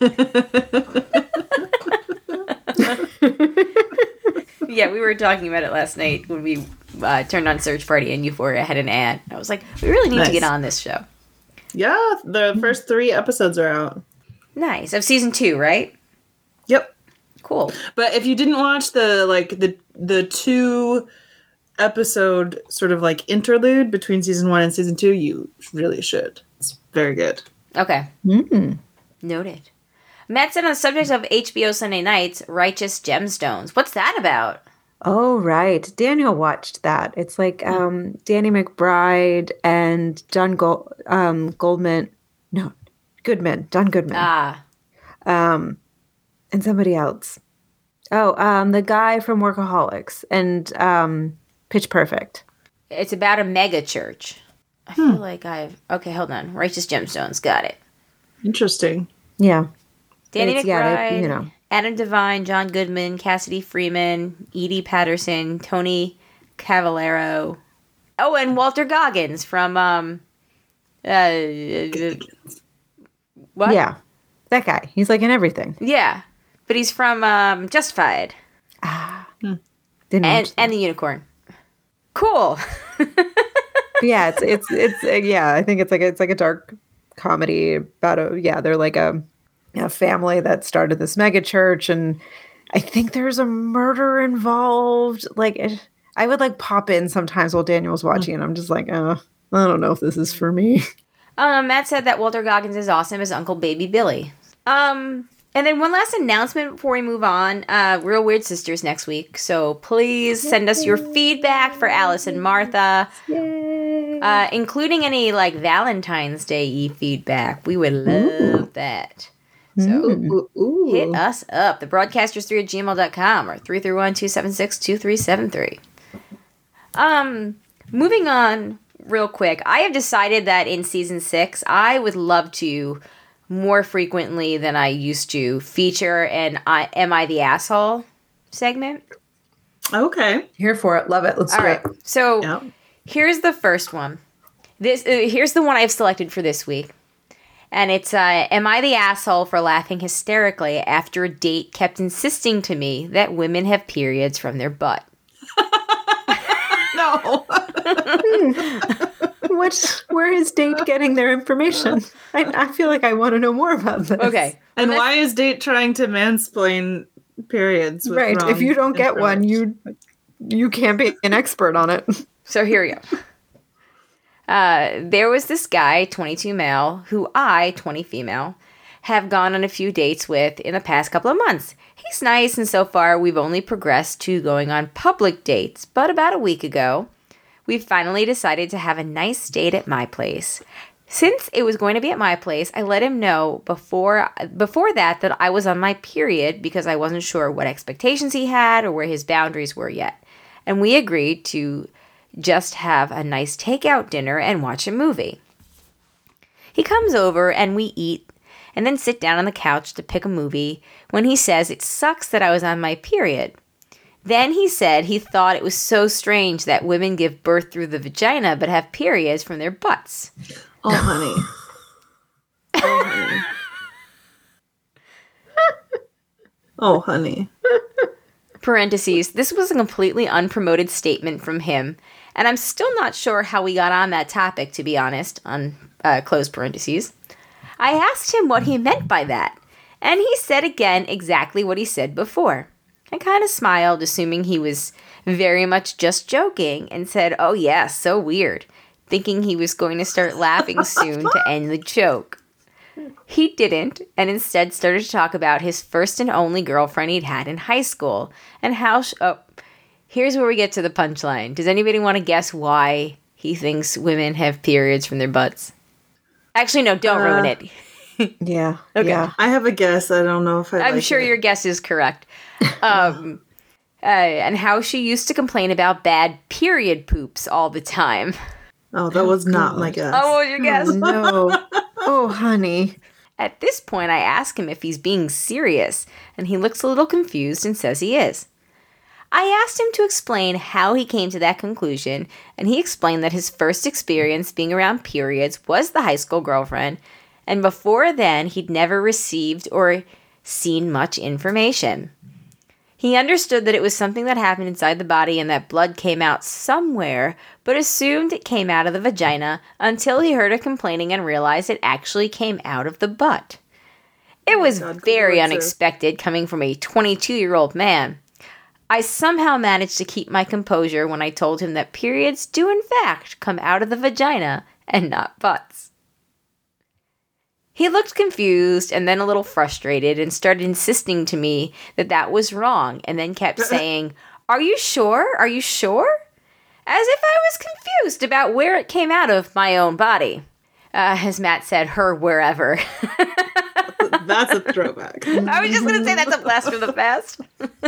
Yeah, we were talking about it last night when we uh, turned on Search Party and Euphoria had an ad. I was like, we really need to Nice. get on this show. Yeah, the first three episodes are out. Nice. Of season two, right? Yep. Cool. But if you didn't watch the like the the two episode sort of like interlude between season one and season two, you really should. It's very good. Okay. Mm. Noted. Matt said on the subject of H B O Sunday nights, Righteous Gemstones. What's that about? Oh right. Daniel watched that. It's like um Danny McBride and John Gold um Goldman. No, Goodman. John Goodman. Ah, Um and somebody else. Oh, um the guy from Workaholics and um Pitch Perfect. it's about a mega church. I feel like I've... Okay, hold on. Righteous Gemstones. Got it. Interesting. Yeah. Danny It's- McBride, yeah, they- you know. Adam Devine, John Goodman, Cassidy Freeman, Edie Patterson, Tony Cavallero. Oh, and Walter Goggins from... um. Uh, what? Yeah. That guy. He's like in everything. Yeah. But he's from um, Justified. Didn't And, watch that. and the Unicorn. Cool. yeah, it's it's it's uh, yeah, I think it's like it's like a dark comedy about a yeah, they're like a, a family that started this mega church, and I think there's a murder involved. Like it, I would like pop in sometimes while Daniel was watching, and I'm just like, uh, I don't know if this is for me. Um, Matt said that Walter Goggins is awesome as Uncle Baby Billy. Um, and then one last announcement before we move on. Uh, Real Weird Sisters next week, so please send us your feedback for Alice and Martha, Yay! uh, including any like Valentine's Day feedback. We would love that. So Ooh, ooh. hit us up, the broadcasters three at gmail dot com or three three one, two seven six, two three seven three. Um, moving on real quick. I have decided that in season six, I would love to more frequently than I used to feature an I Am I the Asshole segment. Okay. Here for it. Love it. Let's All do right. it. So Yeah. here's the first one. This uh, here's the one I've selected for this week. And it's, uh, am I the asshole for laughing hysterically after a date kept insisting to me that women have periods from their butt? No. What? Where is Date getting their information? I, I feel like I want to know more about this. Okay. And why is Date trying to mansplain periods? With Right. If wrong you don't get one, information? you you can't be an expert on it. So here we go. Uh, there was this guy, twenty-two male, who I, twenty female, have gone on a few dates with in the past couple of months. He's nice, and so far we've only progressed to going on public dates. But about a week ago, we finally decided to have a nice date at my place. Since it was going to be at my place, I let him know before before that that I was on my period because I wasn't sure what expectations he had or where his boundaries were yet. And we agreed to just have a nice takeout dinner and watch a movie. He comes over and we eat and then sit down on the couch to pick a movie when he says it sucks that I was on my period. Then he said he thought it was so strange that women give birth through the vagina but have periods from their butts. Oh, honey. Oh, honey. Oh, honey. Parentheses, this was a completely unpromoted statement from him, and I'm still not sure how we got on that topic, to be honest, on uh, close parentheses. I asked him what he meant by that, and he said again exactly what he said before. I kind of smiled, assuming he was very much just joking, and said, oh yeah, so weird, thinking he was going to start laughing soon to end the joke. He didn't, and instead started to talk about his first and only girlfriend he'd had in high school, and how... Sh- oh, here's where we get to the punchline. Does anybody want to guess why he thinks women have periods from their butts? Actually, no, don't Uh, ruin it. Yeah. Okay. Yeah. I have a guess. I don't know if I I'm like sure it. your guess is correct. Um, uh, and how she used to complain about bad period poops all the time. Oh, that was not my guess. Oh, what was your guess? Oh, no. Oh, honey. At this point, I ask him if he's being serious, and he looks a little confused and says he is. I asked him to explain how he came to that conclusion, and he explained that his first experience being around periods was the high school girlfriend, and before then, he'd never received or seen much information. He understood that it was something that happened inside the body and that blood came out somewhere, but assumed it came out of the vagina until he heard her complaining and realized it actually came out of the butt. It was God, very Lord, unexpected coming from a twenty-two-year-old man. I somehow managed to keep my composure when I told him that periods do in fact come out of the vagina and not butts. He looked confused and then a little frustrated and started insisting to me that that was wrong and then kept saying, "Are you sure? Are you sure?" As if I was confused about where it came out of my own body. Uh, as Matt said, her wherever. That's a throwback. I was just going to say that's a blast from the past.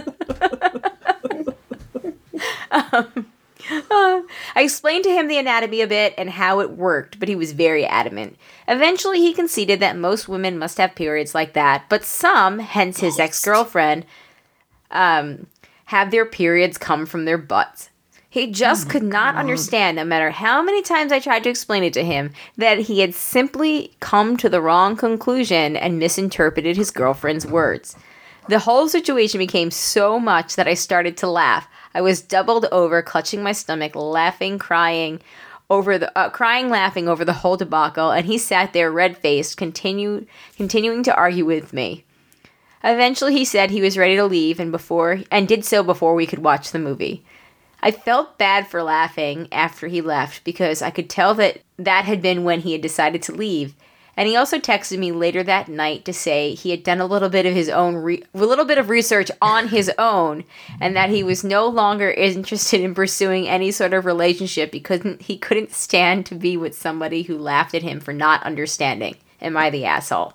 um, uh, I explained to him the anatomy a bit and how it worked, but he was very adamant. Eventually, he conceded that most women must have periods like that, but some, hence his ex-girlfriend, um, have their periods come from their butts. He just oh could not God. understand, no matter how many times I tried to explain it to him, that he had simply come to the wrong conclusion and misinterpreted his girlfriend's words. The whole situation became so much that I started to laugh. I was doubled over, clutching my stomach, laughing, crying, over the uh, crying, laughing over the whole debacle, and he sat there red-faced, continue, continuing to argue with me. Eventually, he said he was ready to leave, and before and did so before we could watch the movie. I felt bad for laughing after he left because I could tell that that had been when he had decided to leave. And he also texted me later that night to say he had done a little bit of his own, re- a little bit of research on his own, and that he was no longer interested in pursuing any sort of relationship because he couldn't stand to be with somebody who laughed at him for not understanding. Am I the asshole?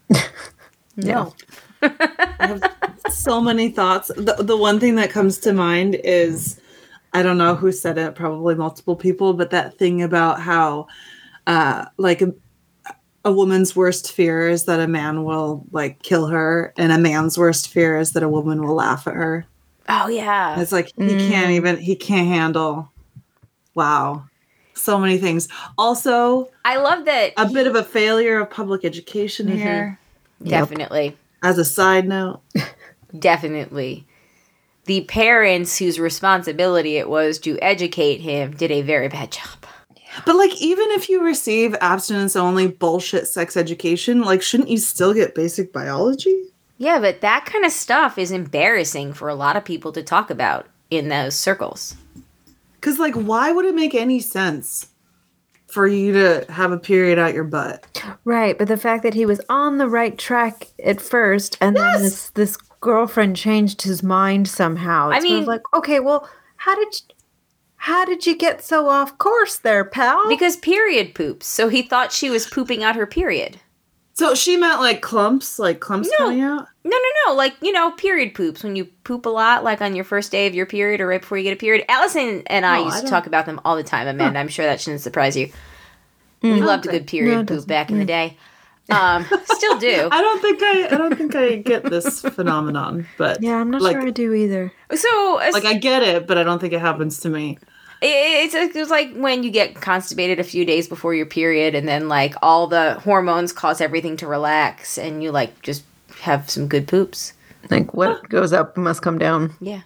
No. I have so many thoughts. The, the one thing that comes to mind is, I don't know who said it, probably multiple people, but that thing about how, uh, like, a, a woman's worst fear is that a man will, like, kill her, and a man's worst fear is that a woman will laugh at her. Oh, yeah. It's like, he mm. can't even, he can't handle, wow. So many things. Also, I love that. A he, bit of a failure of public education mm-hmm. here. Definitely. Yep. As a side note. Definitely. The parents whose responsibility it was to educate him did a very bad job. But, like, even if you receive abstinence-only bullshit sex education, like, shouldn't you still get basic biology? Yeah, but that kind of stuff is embarrassing for a lot of people to talk about in those circles. Because, like, why would it make any sense for you to have a period out your butt? Right, but the fact that he was on the right track at first, and yes! then this this girlfriend changed his mind somehow. It's I mean, sort of like, okay, well, how did you, how did you get so off course there, pal? Because period poops, so he thought she was pooping out her period. So she meant like clumps, like clumps no. coming out? No, no, no, like, you know, period poops. When you poop a lot, like on your first day of your period or right before you get a period. Allison and I no, used I to talk about them all the time, Amanda. Huh. I'm sure that shouldn't surprise you. Mm, we loved okay. a good period no, poop back in the day. Um, still do. I don't think I. I don't think I get this phenomenon, but yeah, I'm not like, sure I do either. So, uh, like, I get it, but I don't think it happens to me. It's it's like when you get constipated a few days before your period, and then like all the hormones cause everything to relax, and you like just have some good poops. Like what goes up must come down. Yeah.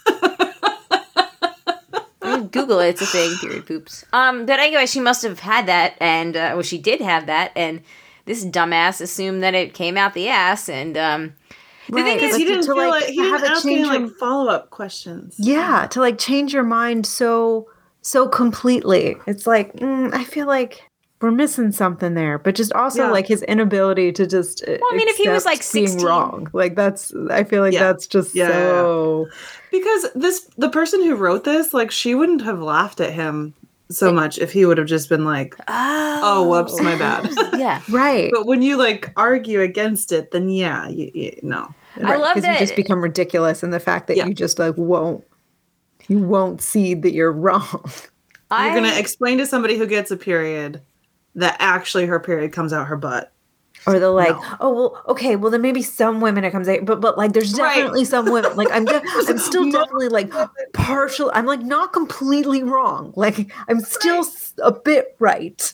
Google it; it's a thing. Period poops. Um, but anyway, she must have had that, and uh, well, she did have that, and this dumbass assumed that it came out the ass, and um, the right, thing is, he didn't to, feel like, like he didn't have ask any like follow up questions. Yeah, to like change your mind so so completely. It's like mm, I feel like we're missing something there, but just also yeah. like his inability to just. Well, I mean, if he was like sixteen, being wrong, like that's. I feel like yeah. that's just yeah. so. Because this, the person who wrote this, like, she wouldn't have laughed at him so much if he would have just been like, Oh, oh, whoops, my bad. Yeah. Right. But when you like argue against it, then yeah, you, you no. I love Because that. you just become ridiculous in the fact that Yeah. you just like won't, you won't see that you're wrong. I, You're gonna explain to somebody who gets a period that actually her period comes out her butt. Or they're like, No. oh well, okay, well then maybe some women it comes out, but but like there's Right. definitely some women. Like I'm, de- I'm still No. definitely like partial. I'm like not completely wrong. Like I'm still s a bit right.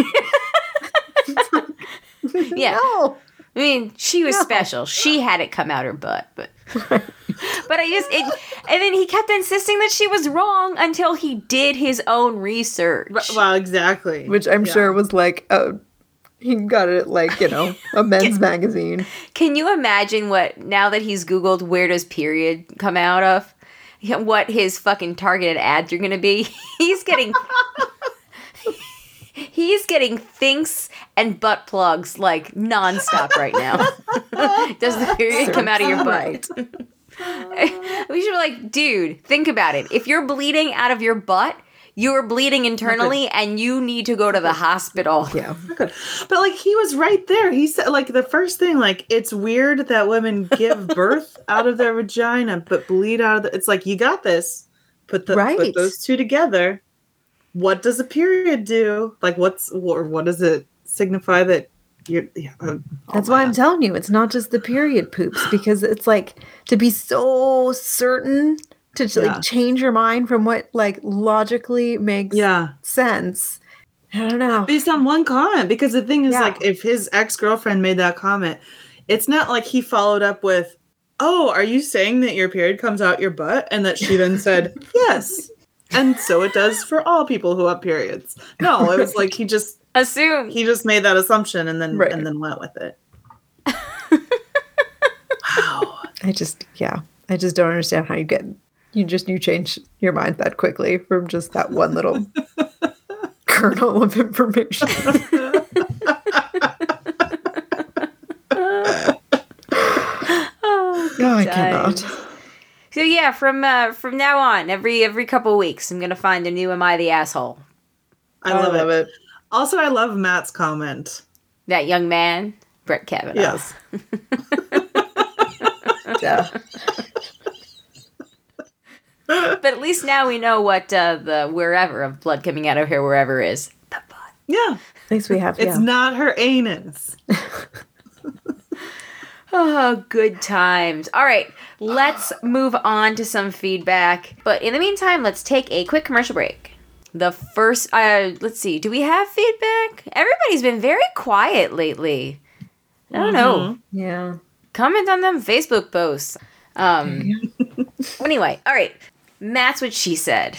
Yeah. No. I mean, she was No. special. She had it come out her butt, but but I just it, and then he kept insisting that she was wrong until he did his own research. Well, exactly. Which I'm Yeah. sure was like, oh, he got it like you know a men's magazine. Can you imagine what now that he's Googled where does period come out of? Yeah, what his fucking targeted ads are gonna be? He's getting he's getting thinks and butt plugs like nonstop right now. Does the period come out of your butt? Right. We should be like, dude, think about it. If you're bleeding out of your butt, you're bleeding internally and you need to go to the hospital. Yeah. But like he was right there. He said like the first thing, like it's weird that women give birth out of their vagina but bleed out of the it's like you got this. Put the Right. put those two together. What does a period do? Like what's or what does it signify that you're yeah, oh, That's oh, why man. I'm telling you, it's not just the period poops because it's like to be so certain to like Yeah. change your mind from what like logically makes Yeah. sense. I don't know. Based on one comment. Because the thing is Yeah. like if his ex-girlfriend made that comment, it's not like he followed up with, oh, are you saying that your period comes out your butt? And that she then said, yes. And so it does for all people who have periods. No, it was like he just Assume. he just made that assumption and then Right. and then went with it. Wow. I just yeah, I just don't understand how you get you just you change your mind that quickly from just that one little kernel of information. Oh, No, I times. cannot. So yeah, from uh, from now on, every every couple weeks, I'm gonna find a new "Am I the asshole?" I love, it. Also, I love Matt's comment. That young man, Brett Kavanaugh. Yes. Yeah. But at least now we know what uh, the wherever of blood coming out of her wherever is. The butt. Yeah. At least we have It's yeah. not her anus. Oh, good times. All right, let's move on to some feedback. But in the meantime, let's take a quick commercial break. The first, uh, let's see, do we have feedback? Everybody's been very quiet lately. I don't know. Yeah. Comment on them Facebook posts. Um, anyway, all right. That's what she said.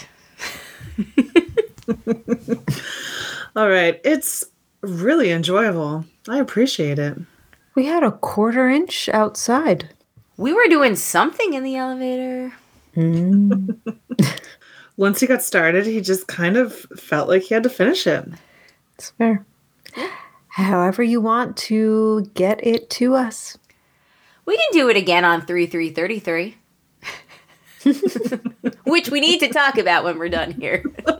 All right. It's really enjoyable. I appreciate it. We had a quarter inch outside. We were doing something in the elevator. Mm. Once he got started, he just kind of felt like he had to finish it. It's fair. However you want to get it to us. We can do it again on three three thirty-three. Which we need to talk about when we're done here.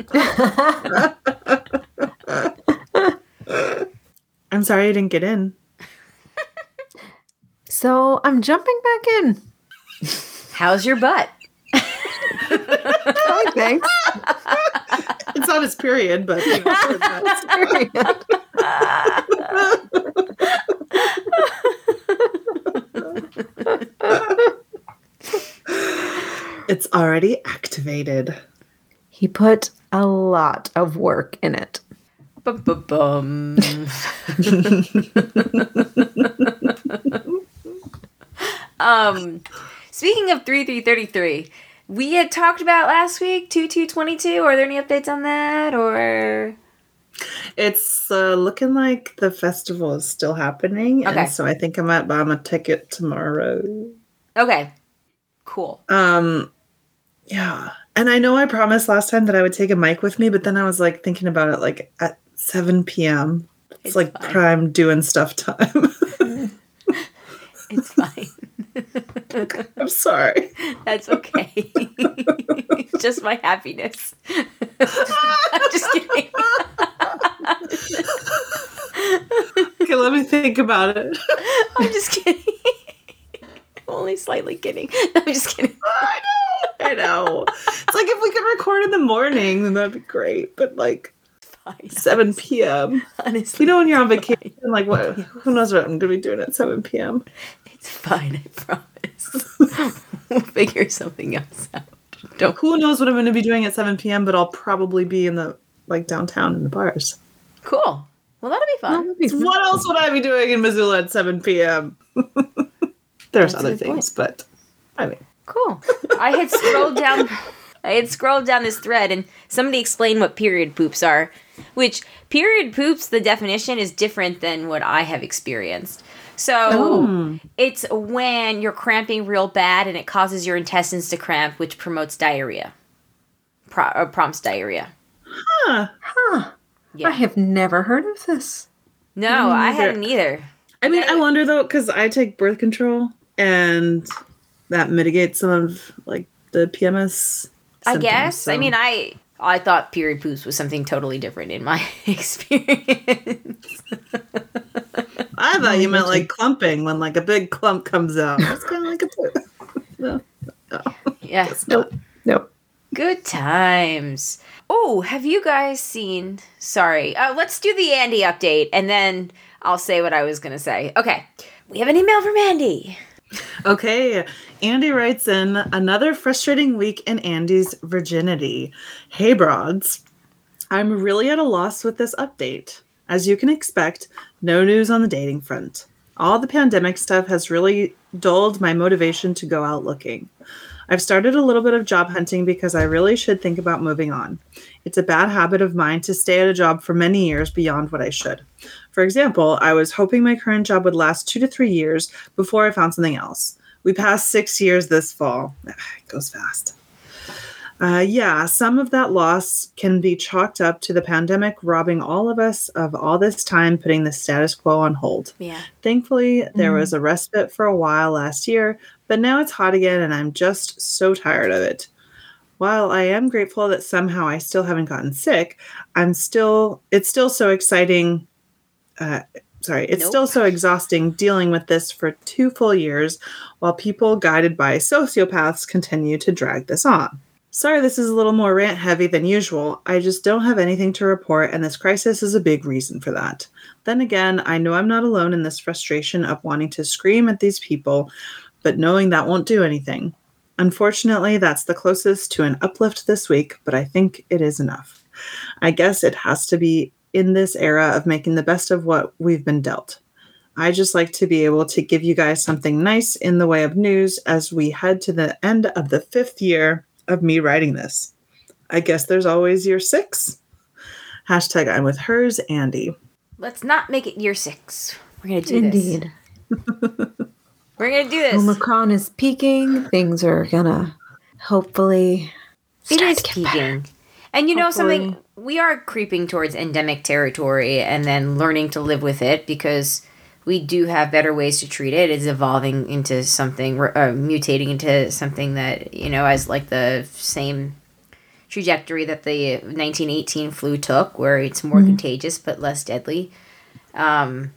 I'm sorry I didn't get in. So I'm jumping back in. How's your butt? Oh, thanks. It's on his period, but you know, that's- it's already activated. He put a lot of work in it. Bum-bum-bum. um, speaking of three three thirty-three, we had talked about last week two two twenty-two. Are there any updates on that, or? It's uh, looking like the festival is still happening, Okay. and so I think I might buy my ticket tomorrow. Okay, cool. Um, yeah, and I know I promised last time that I would take a mic with me, but then I was like thinking about it, like at seven p.m. It's, It's like fine. prime doing stuff time. It's fine. I'm sorry. That's okay. It's just my happiness. I'm just think about it. I'm just kidding. Only slightly kidding. No, I'm just kidding. I know. I know. It's like if we could record in the morning, then that'd be great. But like Fine. seven p.m. Honestly. You know when you're on vacation, like what? Who knows what I'm gonna be doing at seven p.m. It's fine, I promise. We'll figure something else out. Don't. Who knows what I'm gonna be doing at seven p.m. But I'll probably be in the like downtown in the bars. Cool. Well, that'll be fun. That'd be fun. What else would I be doing in Missoula at seven p.m.? There's That's a other good things, but I mean, Cool. I had scrolled down. I had scrolled down this thread, and somebody explained what period poops are. Which period poops, the definition is different than what I have experienced. So Oh. it's when you're cramping real bad, and it causes your intestines to cramp, which promotes diarrhea. Pro- or prompts diarrhea. huh. Huh. Yeah. I have never heard of this. No, I neither. hadn't either. I mean, I Anyway. wonder though, because I take birth control, and that mitigates some of like the P M S. I symptoms, guess. I so- mean, I I thought period poops was something totally different in my experience. I thought you meant like clumping when like a big clump comes out. It's kind of like a poop. No, no, Yeah. it's not. Nope. Good times. Oh, have you guys seen? Sorry. Uh, let's do the Andy update, and then I'll say what I was going to say. Okay. We have an email from Andy. Okay, Andy writes in another frustrating week in Andy's virginity. Hey, broads. I'm really at a loss with this update. As you can expect, no news on the dating front. All the pandemic stuff has really dulled my motivation to go out looking. I've started a little bit of job hunting because I really should think about moving on. It's a bad habit of mine to stay at a job for many years beyond what I should. For example, I was hoping my current job would last two to three years before I found something else. We passed six years this fall. It goes fast. Uh, yeah, some of that loss can be chalked up to the pandemic robbing all of us of all this time putting the status quo on hold. Yeah. Thankfully, there was a respite for a while last year, but now it's hot again and I'm just so tired of it. While I am grateful that somehow I still haven't gotten sick, I'm still, it's still so exciting. Uh, sorry, it's Nope. still so exhausting dealing with this for two full years while people guided by sociopaths continue to drag this on. Sorry, this is a little more rant heavy than usual. I just don't have anything to report, and this crisis is a big reason for that. Then again, I know I'm not alone in this frustration of wanting to scream at these people, but knowing that won't do anything. Unfortunately, that's the closest to an uplift this week, but I think it is enough. I guess it has to be in this era of making the best of what we've been dealt. I just like to be able to give you guys something nice in the way of news as we head to the end of the fifth year of me writing this. I guess there's always year six. Hashtag I'm with hers, Andy. Let's not make it year six. We're going to do Indeed. this. We're going to do this. Omicron is peaking. Things are gonna hopefully It start is to get better. peaking. And you know Hopefully. something? We are creeping towards endemic territory and then learning to live with it because we do have better ways to treat it. It's evolving into something, uh, mutating into something that, you know, as like the same trajectory that the nineteen eighteen flu took, where it's more Mm-hmm. contagious but less deadly. Um,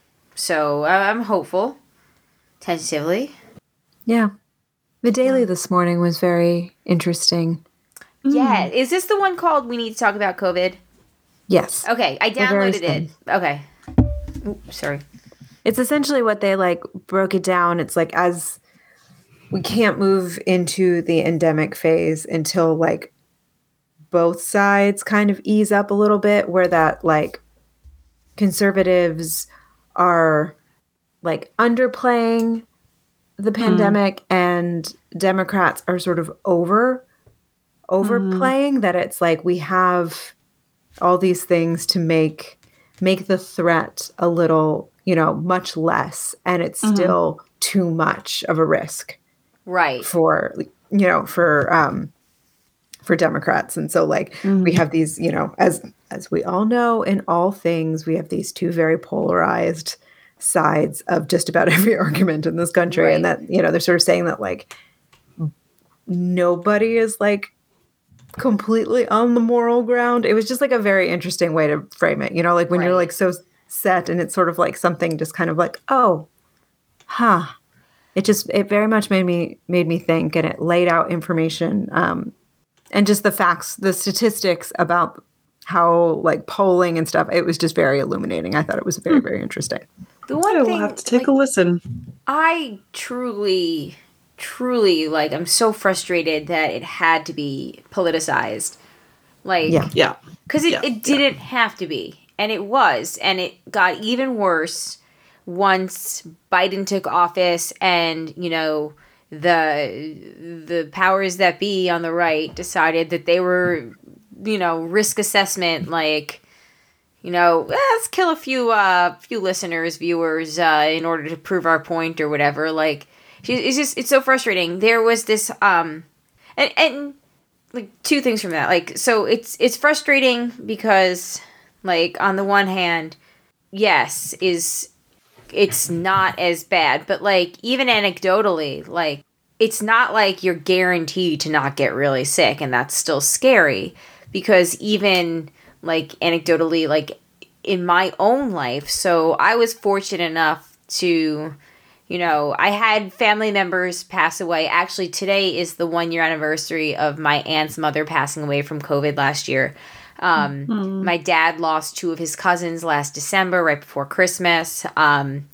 so uh, I'm hopeful, tentatively. Yeah. The daily this morning was very interesting. Yeah. Is this the one called We Need to Talk About COVID? Yes. Okay, I They're very downloaded it. Okay. Oops, sorry. It's essentially what they like broke it down. It's like as we can't move into the endemic phase until like both sides kind of ease up a little bit, where that like conservatives are like underplaying the pandemic and Democrats are sort of over overplaying that it's like we have all these things to make make the threat a little, you know, much less, and it's still too much of a risk Right. for, you know, for um for Democrats. And so like we have these, you know, as as we all know, in all things, we have these two very polarized sides of just about every argument in this country. And Right. that, you know, they're sort of saying that like nobody is like completely on the moral ground. It was just like a very interesting way to frame it. You know, like when you're Right. like so set, and it's sort of like something just kind of like, oh, huh. It just, it very much made me, made me think, and it laid out information, um, and just the facts, the statistics about how like polling and stuff. It was just very illuminating. I thought it was very, very interesting. The one I will thing, have to take like, a listen. I truly, truly, like, I'm so frustrated that it had to be politicized. Like, Yeah. Yeah. because it, Yeah. it didn't have to be. And it was. And it got even worse once Biden took office and, you know, the the powers that be on the right decided that they were, you know, risk assessment, like, you know, eh, let's kill a few uh few listeners, viewers, uh, in order to prove our point or whatever. Like, it's just, it's so frustrating. There was this, um, and, and like two things from that. Like, so it's, it's frustrating because, like, on the one hand, yes, is, it's not as bad, but like, even anecdotally, like, it's not like you're guaranteed to not get really sick, and that's still scary because even like anecdotally, like in my own life, so I was fortunate enough to, you know, I had family members pass away. Actually, today is the one year anniversary of my aunt's mother passing away from COVID last year. Um, mm-hmm. My dad lost two of his cousins last December, right before Christmas. Um,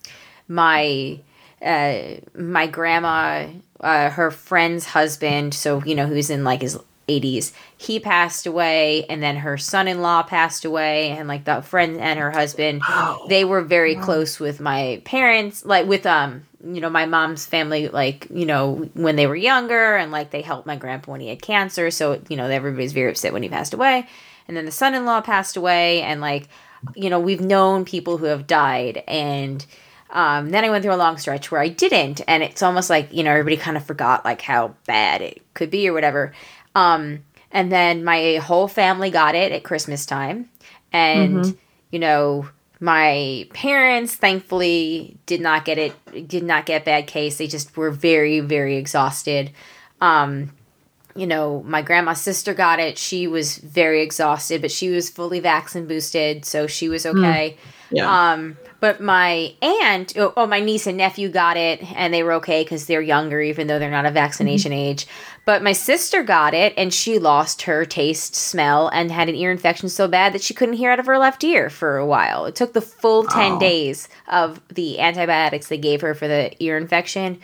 my uh, my grandma, uh, her friend's husband, so, you know, who's in like his eighties, he passed away, and then her son-in-law passed away, and like the friend and her husband, oh, they were very wow. close with my parents, like with, um, you know, my mom's family, like, you know, when they were younger, and like they helped my grandpa when he had cancer. So, you know, everybody's very upset when he passed away. And then the son-in-law passed away, and like, you know, we've known people who have died. And um, then I went through a long stretch where I didn't. And it's almost like, you know, everybody kind of forgot like how bad it could be or whatever. Um, and then my whole family got it at Christmas time. And, mm-hmm. you know, my parents thankfully did not get it, did not get bad case. They just were very, very exhausted. Um, you know, my grandma's sister got it. She was very exhausted, but she was fully vaccine boosted, so she was okay. Mm, yeah. Um, but my aunt, oh, oh, my niece and nephew got it, and they were okay because they're younger, even though they're not of vaccination mm-hmm. age. But my sister got it, and she lost her taste, smell, and had an ear infection so bad that she couldn't hear out of her left ear for a while. It took the full ten oh. days of the antibiotics they gave her for the ear infection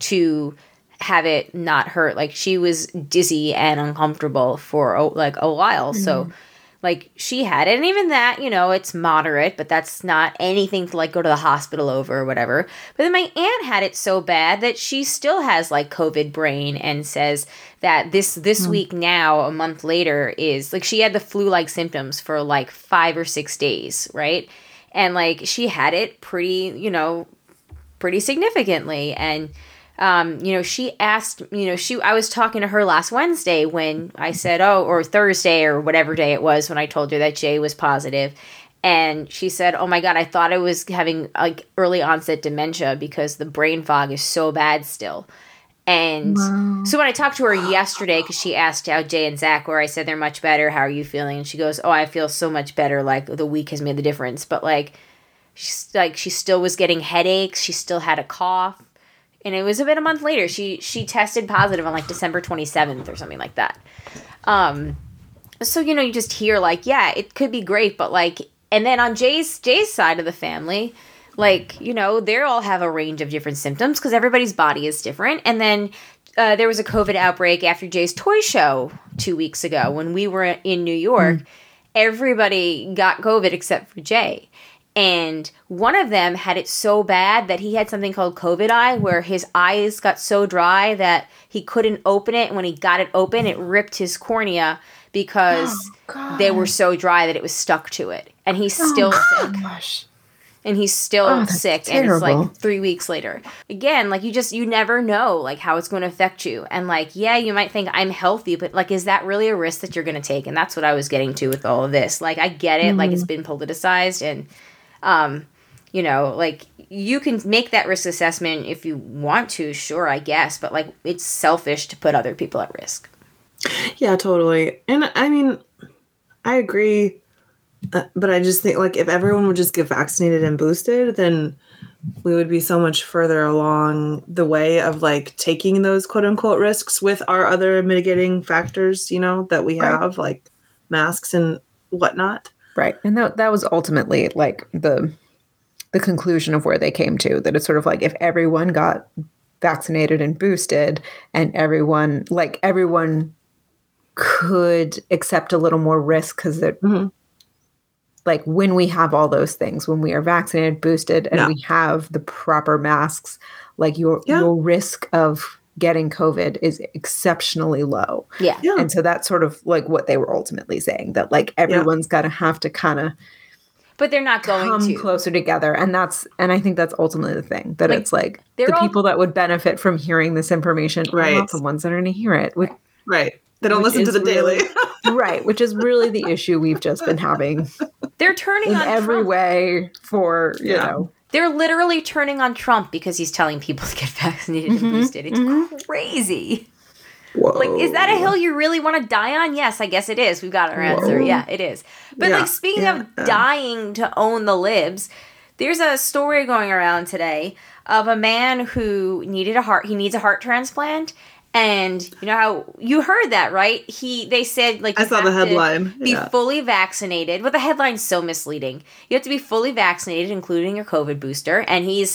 to have it not hurt. Like, she was dizzy and uncomfortable for like a while. Mm-hmm. So like, she had it, and even that, you know, it's moderate, but that's not anything to like go to the hospital over or whatever. But then my aunt had it so bad that she still has like COVID brain, and says that this this mm-hmm. week now, a month later, is like, she had the flu-like symptoms for like five or six days, right? And like, she had it pretty, you know, pretty significantly. And Um, you know, she asked, you know, she, I was talking to her last Wednesday when I said, oh, or Thursday or whatever day it was when I told her that Jay was positive. And she said, oh my God, I thought I was having like early onset dementia because the brain fog is so bad still. And wow. so when I talked to her yesterday, because she asked how Jay and Zach were, I said, they're much better. How are you feeling? And she goes, oh, I feel so much better. Like, the week has made the difference. But like, she's like, she still was getting headaches. She still had a cough. And it was about a month later. She she tested positive on like December twenty-seventh or something like that. Um, so, you know, you just hear like, yeah, it could be great, but like, and then on Jay's Jay's side of the family, like, you know, they all have a range of different symptoms because everybody's body is different. And then uh, there was a COVID outbreak after Jay's toy show two weeks ago when we were in New York. Mm. Everybody got COVID except for Jay. And one of them had it so bad that he had something called COVID eye, where his eyes got so dry that he couldn't open it. And when he got it open, it ripped his cornea because oh, they were so dry that it was stuck to it. And he's still oh, sick. Gosh. And he's still oh, sick. Terrible. And it's like three weeks later. Again, like, you just, you never know, like, how it's going to affect you. And like, yeah, you might think I'm healthy, but like, is that really a risk that you're going to take? And that's what I was getting to with all of this. Like, I get it. Mm-hmm. Like, it's been politicized, and Um, you know, like, you can make that risk assessment if you want to, sure, I guess, but like, it's selfish to put other people at risk. Yeah, totally. And I mean, I agree Uh, but I just think, like, if everyone would just get vaccinated and boosted, then we would be so much further along the way of, like, taking those quote-unquote risks with our other mitigating factors, you know, that we have, right. like masks and whatnot. Right. And that, that was ultimately, like, the the conclusion of where they came to, that it's sort of like if everyone got vaccinated and boosted and everyone, like, everyone could accept a little more risk because they're... Mm-hmm. Like when we have all those things, when we are vaccinated, boosted, and yeah. we have the proper masks, like your yeah. your risk of getting COVID is exceptionally low. Yeah. yeah. And so that's sort of like what they were ultimately saying, that like everyone's yeah. got to have to kind of But they're not going come to. closer together. And that's, and I think that's ultimately the thing, that like, it's like the all, people that would benefit from hearing this information right. are not the ones that are going to hear it. Which, right. They don't listen to the really, daily. Right. Which is really the issue we've just been having. They're turning in on every Trump. way for, you yeah. know. They're literally turning on Trump because he's telling people to get vaccinated mm-hmm. and boosted. It's mm-hmm. crazy. Whoa. Like, is that a hill you really want to die on? Yes, I guess it is. We've got our Whoa. answer. Yeah, it is. But, yeah. like, speaking yeah. of yeah. dying to own the libs, there's a story going around today of a man who needed a heart. He needs a heart transplant. And you know how you heard that, right? He they said like I saw the headline. Be yeah. fully vaccinated. But the headline's so misleading. You have to be fully vaccinated, including your COVID booster. And he's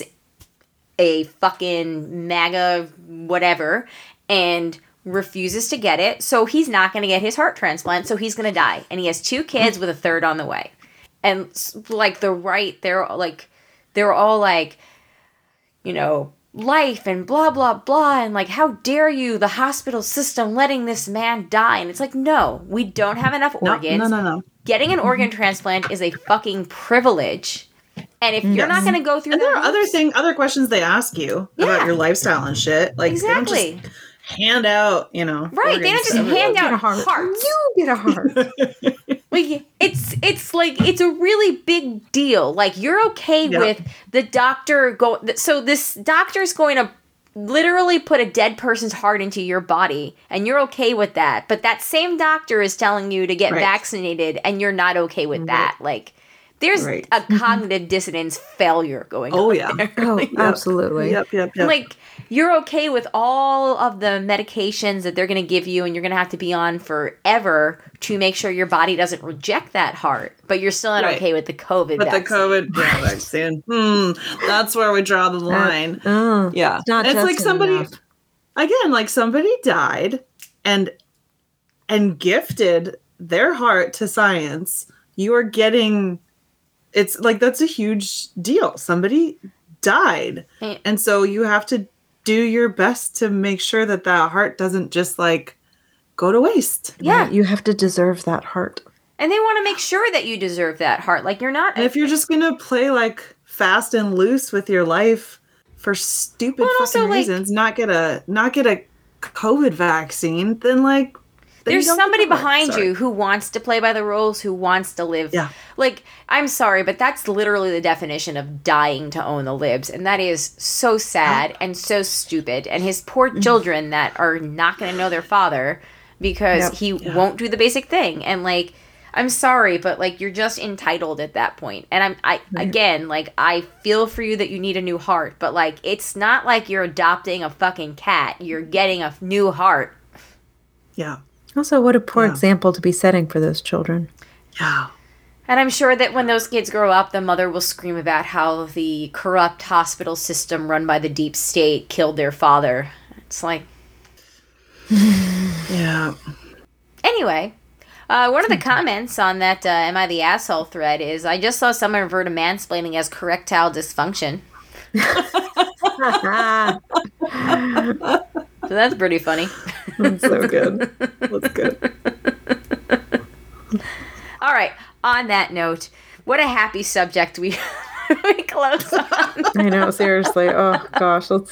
a fucking MAGA whatever, and refuses to get it. So he's not going to get his heart transplant. So he's going to die. And he has two kids with a third on the way. And like the right, they're like they're all like, you know. life and blah, blah, blah. And like, how dare you, the hospital system, letting this man die? And it's like, no, we don't have enough no, organs. No, no, no. Getting an organ transplant is a fucking privilege. And if you're yes. not going to go through and that, there are other thing, other questions they ask you yeah. about your lifestyle and shit. Like, exactly. They don't just hand out, you know. Right. They don't just hand out hearts. You get a heart. Like, it's it's like it's a really big deal. Like, you're okay yep. with the doctor go. So this doctor's going to literally put a dead person's heart into your body, and you're okay with that. But that same doctor is telling you to get right. vaccinated, and you're not okay with right. that. Like, there's right. a cognitive dissonance failure going oh, on yeah. there. Oh, like, absolutely. Yep, yep, yep. Like, you're okay with all of the medications that they're going to give you and you're going to have to be on forever to make sure your body doesn't reject that heart. But you're still not right. okay with the COVID But vaccine. the COVID yeah, vaccine. Hmm. That's where we draw the line. Uh, uh, yeah. It's, not it's just like somebody, enough. again, like somebody died and and gifted their heart to science. You are getting... It's like, that's a huge deal. Somebody died. Hey. And so you have to do your best to make sure that that heart doesn't just like go to waste. Yeah. You have to deserve that heart. And they want to make sure that you deserve that heart. Like, you're not... And if you're just going to play like fast and loose with your life for stupid well, fucking also, reasons, like, not get a, not get a COVID vaccine, then like... There's somebody behind you who wants to play by the rules, who wants to live. Yeah. Like, I'm sorry, but that's literally the definition of dying to own the libs. And that is so sad oh. and so stupid. And his poor children that are not going to know their father because yep. he yeah. won't do the basic thing. And, like, I'm sorry, but, like, you're just entitled at that point. And I'm, I, right. again, like, I feel for you that you need a new heart. But, like, it's not like you're adopting a fucking cat. You're getting a new heart. Yeah. Also, what a poor yeah. example to be setting for those children. Yeah. And I'm sure that when those kids grow up, the mother will scream about how the corrupt hospital system run by the deep state killed their father. It's like... yeah. Anyway, uh, one of the comments on that uh, Am I the Asshole thread is, I just saw someone refer to mansplaining as correctile dysfunction. So that's pretty funny. That's so good. That's good. All right. On that note, what a happy subject we we close on. I know, seriously. Oh gosh, let's.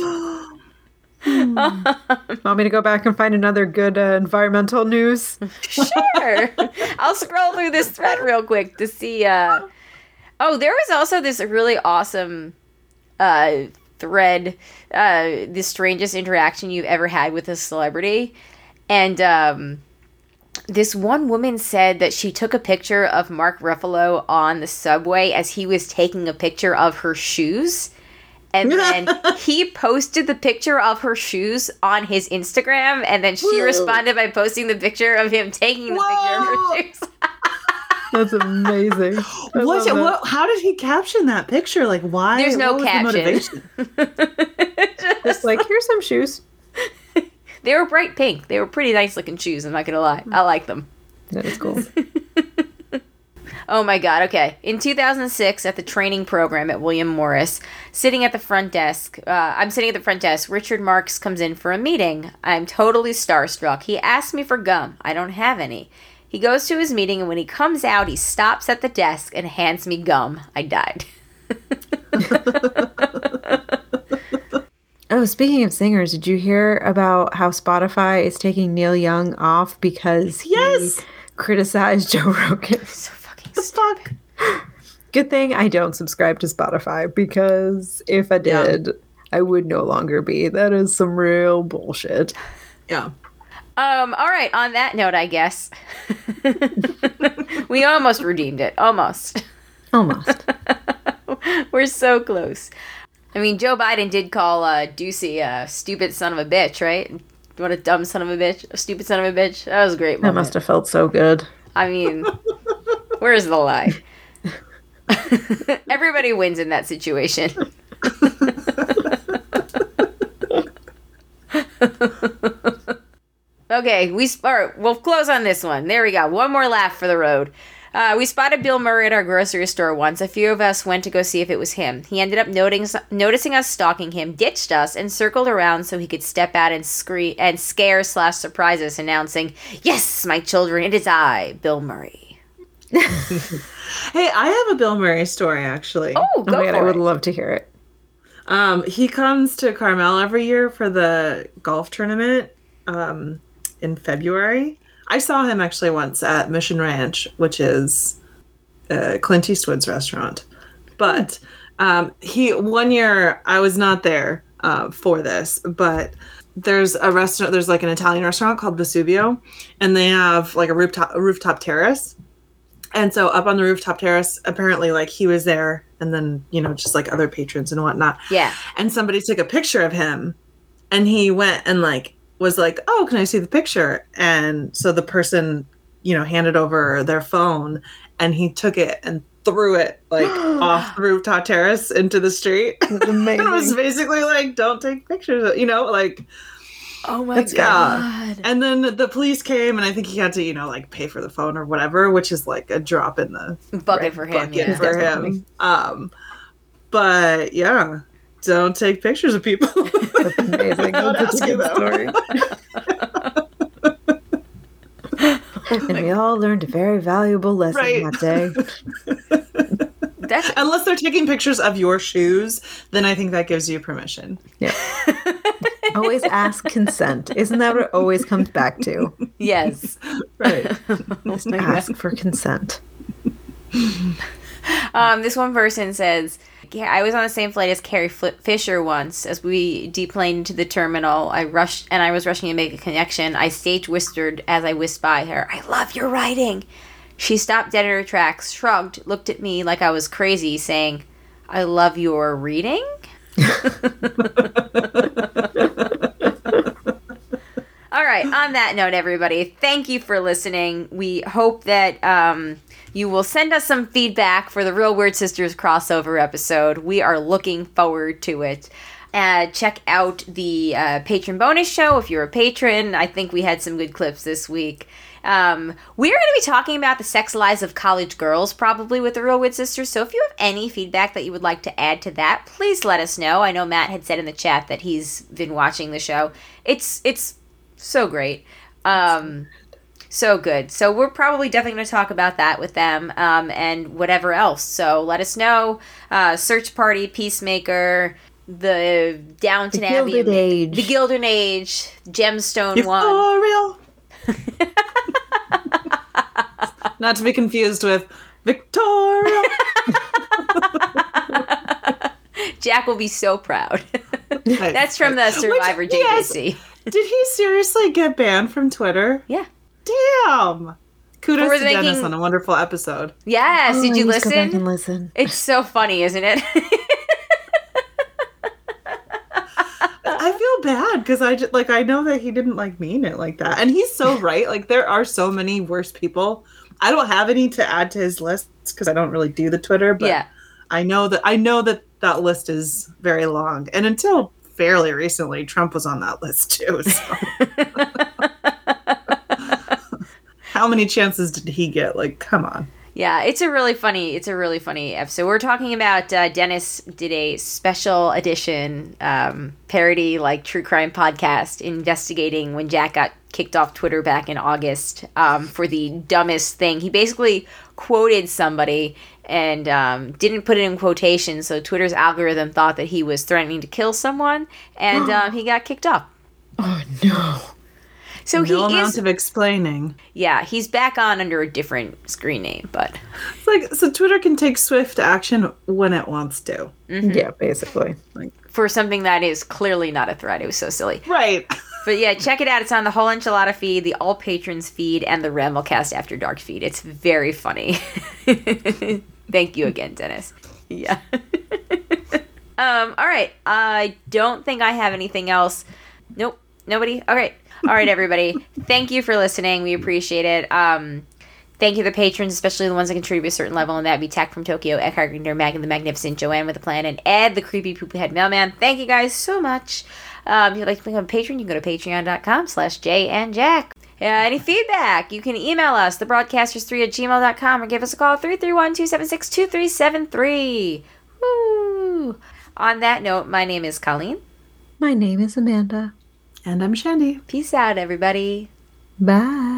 Want me to go back and find another good uh, environmental news? Sure. I'll scroll through this thread real quick to see. Uh... Oh, there was also this really awesome uh, thread, uh, the strangest interaction you've ever had with a celebrity. And um, this one woman said that she took a picture of Mark Ruffalo on the subway as he was taking a picture of her shoes. And then he posted the picture of her shoes on his Instagram, and then she Whoa. responded by posting the picture of him taking the Whoa. picture of her shoes. That's amazing. What, what? How did he caption that picture? Like, why? There's no what caption. The Just like, here's some shoes. They were bright pink. They were pretty nice looking shoes. I'm not gonna lie. I like them. That is cool. Oh my God, okay. In two thousand six, at the training program at William Morris, sitting at the front desk, uh, I'm sitting at the front desk, Richard Marx comes in for a meeting. I'm totally starstruck. He asks me for gum. I don't have any. He goes to his meeting, and when he comes out, he stops at the desk and hands me gum. I died. Oh, speaking of singers, did you hear about how Spotify is taking Neil Young off because he yes! criticized Joe Rogan? So fucking the fuck. Good thing I don't subscribe to Spotify, because if I did, yeah. I would no longer be. That is some real bullshit. Yeah. Um, all right, on that note, I guess. We almost redeemed it. Almost. Almost. We're so close. I mean, Joe Biden did call uh, Ducey a stupid son of a bitch, right? What a dumb son of a bitch. A stupid son of a bitch. That was a great moment. That must have felt so good. I mean, where's the lie? Everybody wins in that situation. Okay, we sp- all right, we'll close on this one. There we go. One more laugh for the road. Uh, we spotted Bill Murray at our grocery store once. A few of us went to go see if it was him. He ended up noting, noticing us stalking him, ditched us, and circled around so he could step out and scree- and scare slash surprise us, announcing, "Yes, my children, it is I, Bill Murray." Hey, I have a Bill Murray story, actually. Oh, go oh man, for I would it. love to hear it. Um, he comes to Carmel every year for the golf tournament um, in February. I saw him actually once at Mission Ranch, which is uh, Clint Eastwood's restaurant. But um, he one year I was not there uh, for this, but there's a restaurant. There's like an Italian restaurant called Vesuvio, and they have like a rooftop a rooftop terrace. And so up on the rooftop terrace, apparently, like he was there, and then you know just like other patrons and whatnot. Yeah. And somebody took a picture of him, and he went and like. was like, oh, can I see the picture? And so the person, you know, handed over their phone, and he took it and threw it like off the rooftop terrace into the street. That's amazing. It was basically like, don't take pictures, you know, like. Oh my God. Yeah. And then the police came, and I think he had to, you know, like pay for the phone or whatever, which is like a drop in the bucket right, for him. Bucket Yeah. for him. Um, but yeah. Don't take pictures of people. That's amazing. That's a good story. And we all learned a very valuable lesson right. that day. That's Unless they're taking pictures of your shoes, then I think that gives you permission. Yeah. Always ask consent. Isn't that what it always comes back to? Yes. Right. Just ask for consent. Um, this one person says, yeah, I was on the same flight as Carrie F- Fisher once. As we deplaned into the terminal, I rushed and I was rushing to make a connection. I stage whispered as I whisked by her, "I love your writing." She stopped dead in her tracks, shrugged, looked at me like I was crazy, saying, "I love your reading?" All right, on that note, everybody, thank you for listening. We hope that um, you will send us some feedback for the Real Weird Sisters crossover episode. We are looking forward to it. Uh, check out the uh, patron bonus show if you're a patron. I think we had some good clips this week. Um, we're going to be talking about the sex lives of college girls, probably with the Real Weird Sisters. So if you have any feedback that you would like to add to that, please let us know. I know Matt had said in the chat that he's been watching the show. It's it's so great. Um, so good. So we're probably definitely going to talk about that with them um, and whatever else. So let us know. Uh, Search Party, Peacemaker, the Downton the Abbey, Gilded Age, the Gilded Age, Gemstone You're One. for real. Not to be confused with Victoria. Jack will be so proud. That's from the Survivor Which, J J C. Yes. Did he seriously get banned from Twitter? Yeah. Damn. Kudos For to making- Dennis on a wonderful episode. Yes, Oh, did you let's go back listen? and listen. It's so funny, isn't it? I feel bad because I just, like I know that he didn't like mean it like that, and he's so right. Like there are so many worse people. I don't have any to add to his list because I don't really do the Twitter, but Yeah. I know that I know that that list is very long, and until fairly recently, Trump was on that list too. So. How many chances did he get? Like, come on. Yeah, it's a really funny, it's a really funny episode. We're talking about uh, Dennis did a special edition um, parody, like true crime podcast investigating when Jack got kicked off Twitter back in August um, for the dumbest thing. He basically quoted somebody and um, didn't put it in quotations, so Twitter's algorithm thought that he was threatening to kill someone, and um, he got kicked off. Oh, no. So No he amount is, of explaining. yeah, he's back on under a different screen name, but It's like so Twitter can take swift action when it wants to. Yeah, basically. for something that is clearly not a threat. It was so silly. Right. But yeah, check it out. It's on the Whole Enchilada feed, the All Patrons feed, and the Ramblecast After Dark feed. It's very funny. Thank you again, Dennis. Yeah. um. All right. I don't think I have anything else. Nope. Nobody? All right. All right, everybody. Thank you for listening. We appreciate it. Um, thank you to the patrons, especially the ones that contribute a certain level, and that would be Tack from Tokyo, Eckhart Gardner, Megan the Magnificent, Joanne with a Plan, and Ed, the creepy poopy head mailman. Thank you guys so much. Um, if you'd like to become a patron, you can go to patreon.com slash Jay and Jack. Uh, any feedback, you can email us, the broadcasters three at gmail dot com, or give us a call, three three one, two seven six, two three seven three. Woo! On that note, my name is Colleen. My name is Amanda. And I'm Shandy. Peace out, everybody. Bye.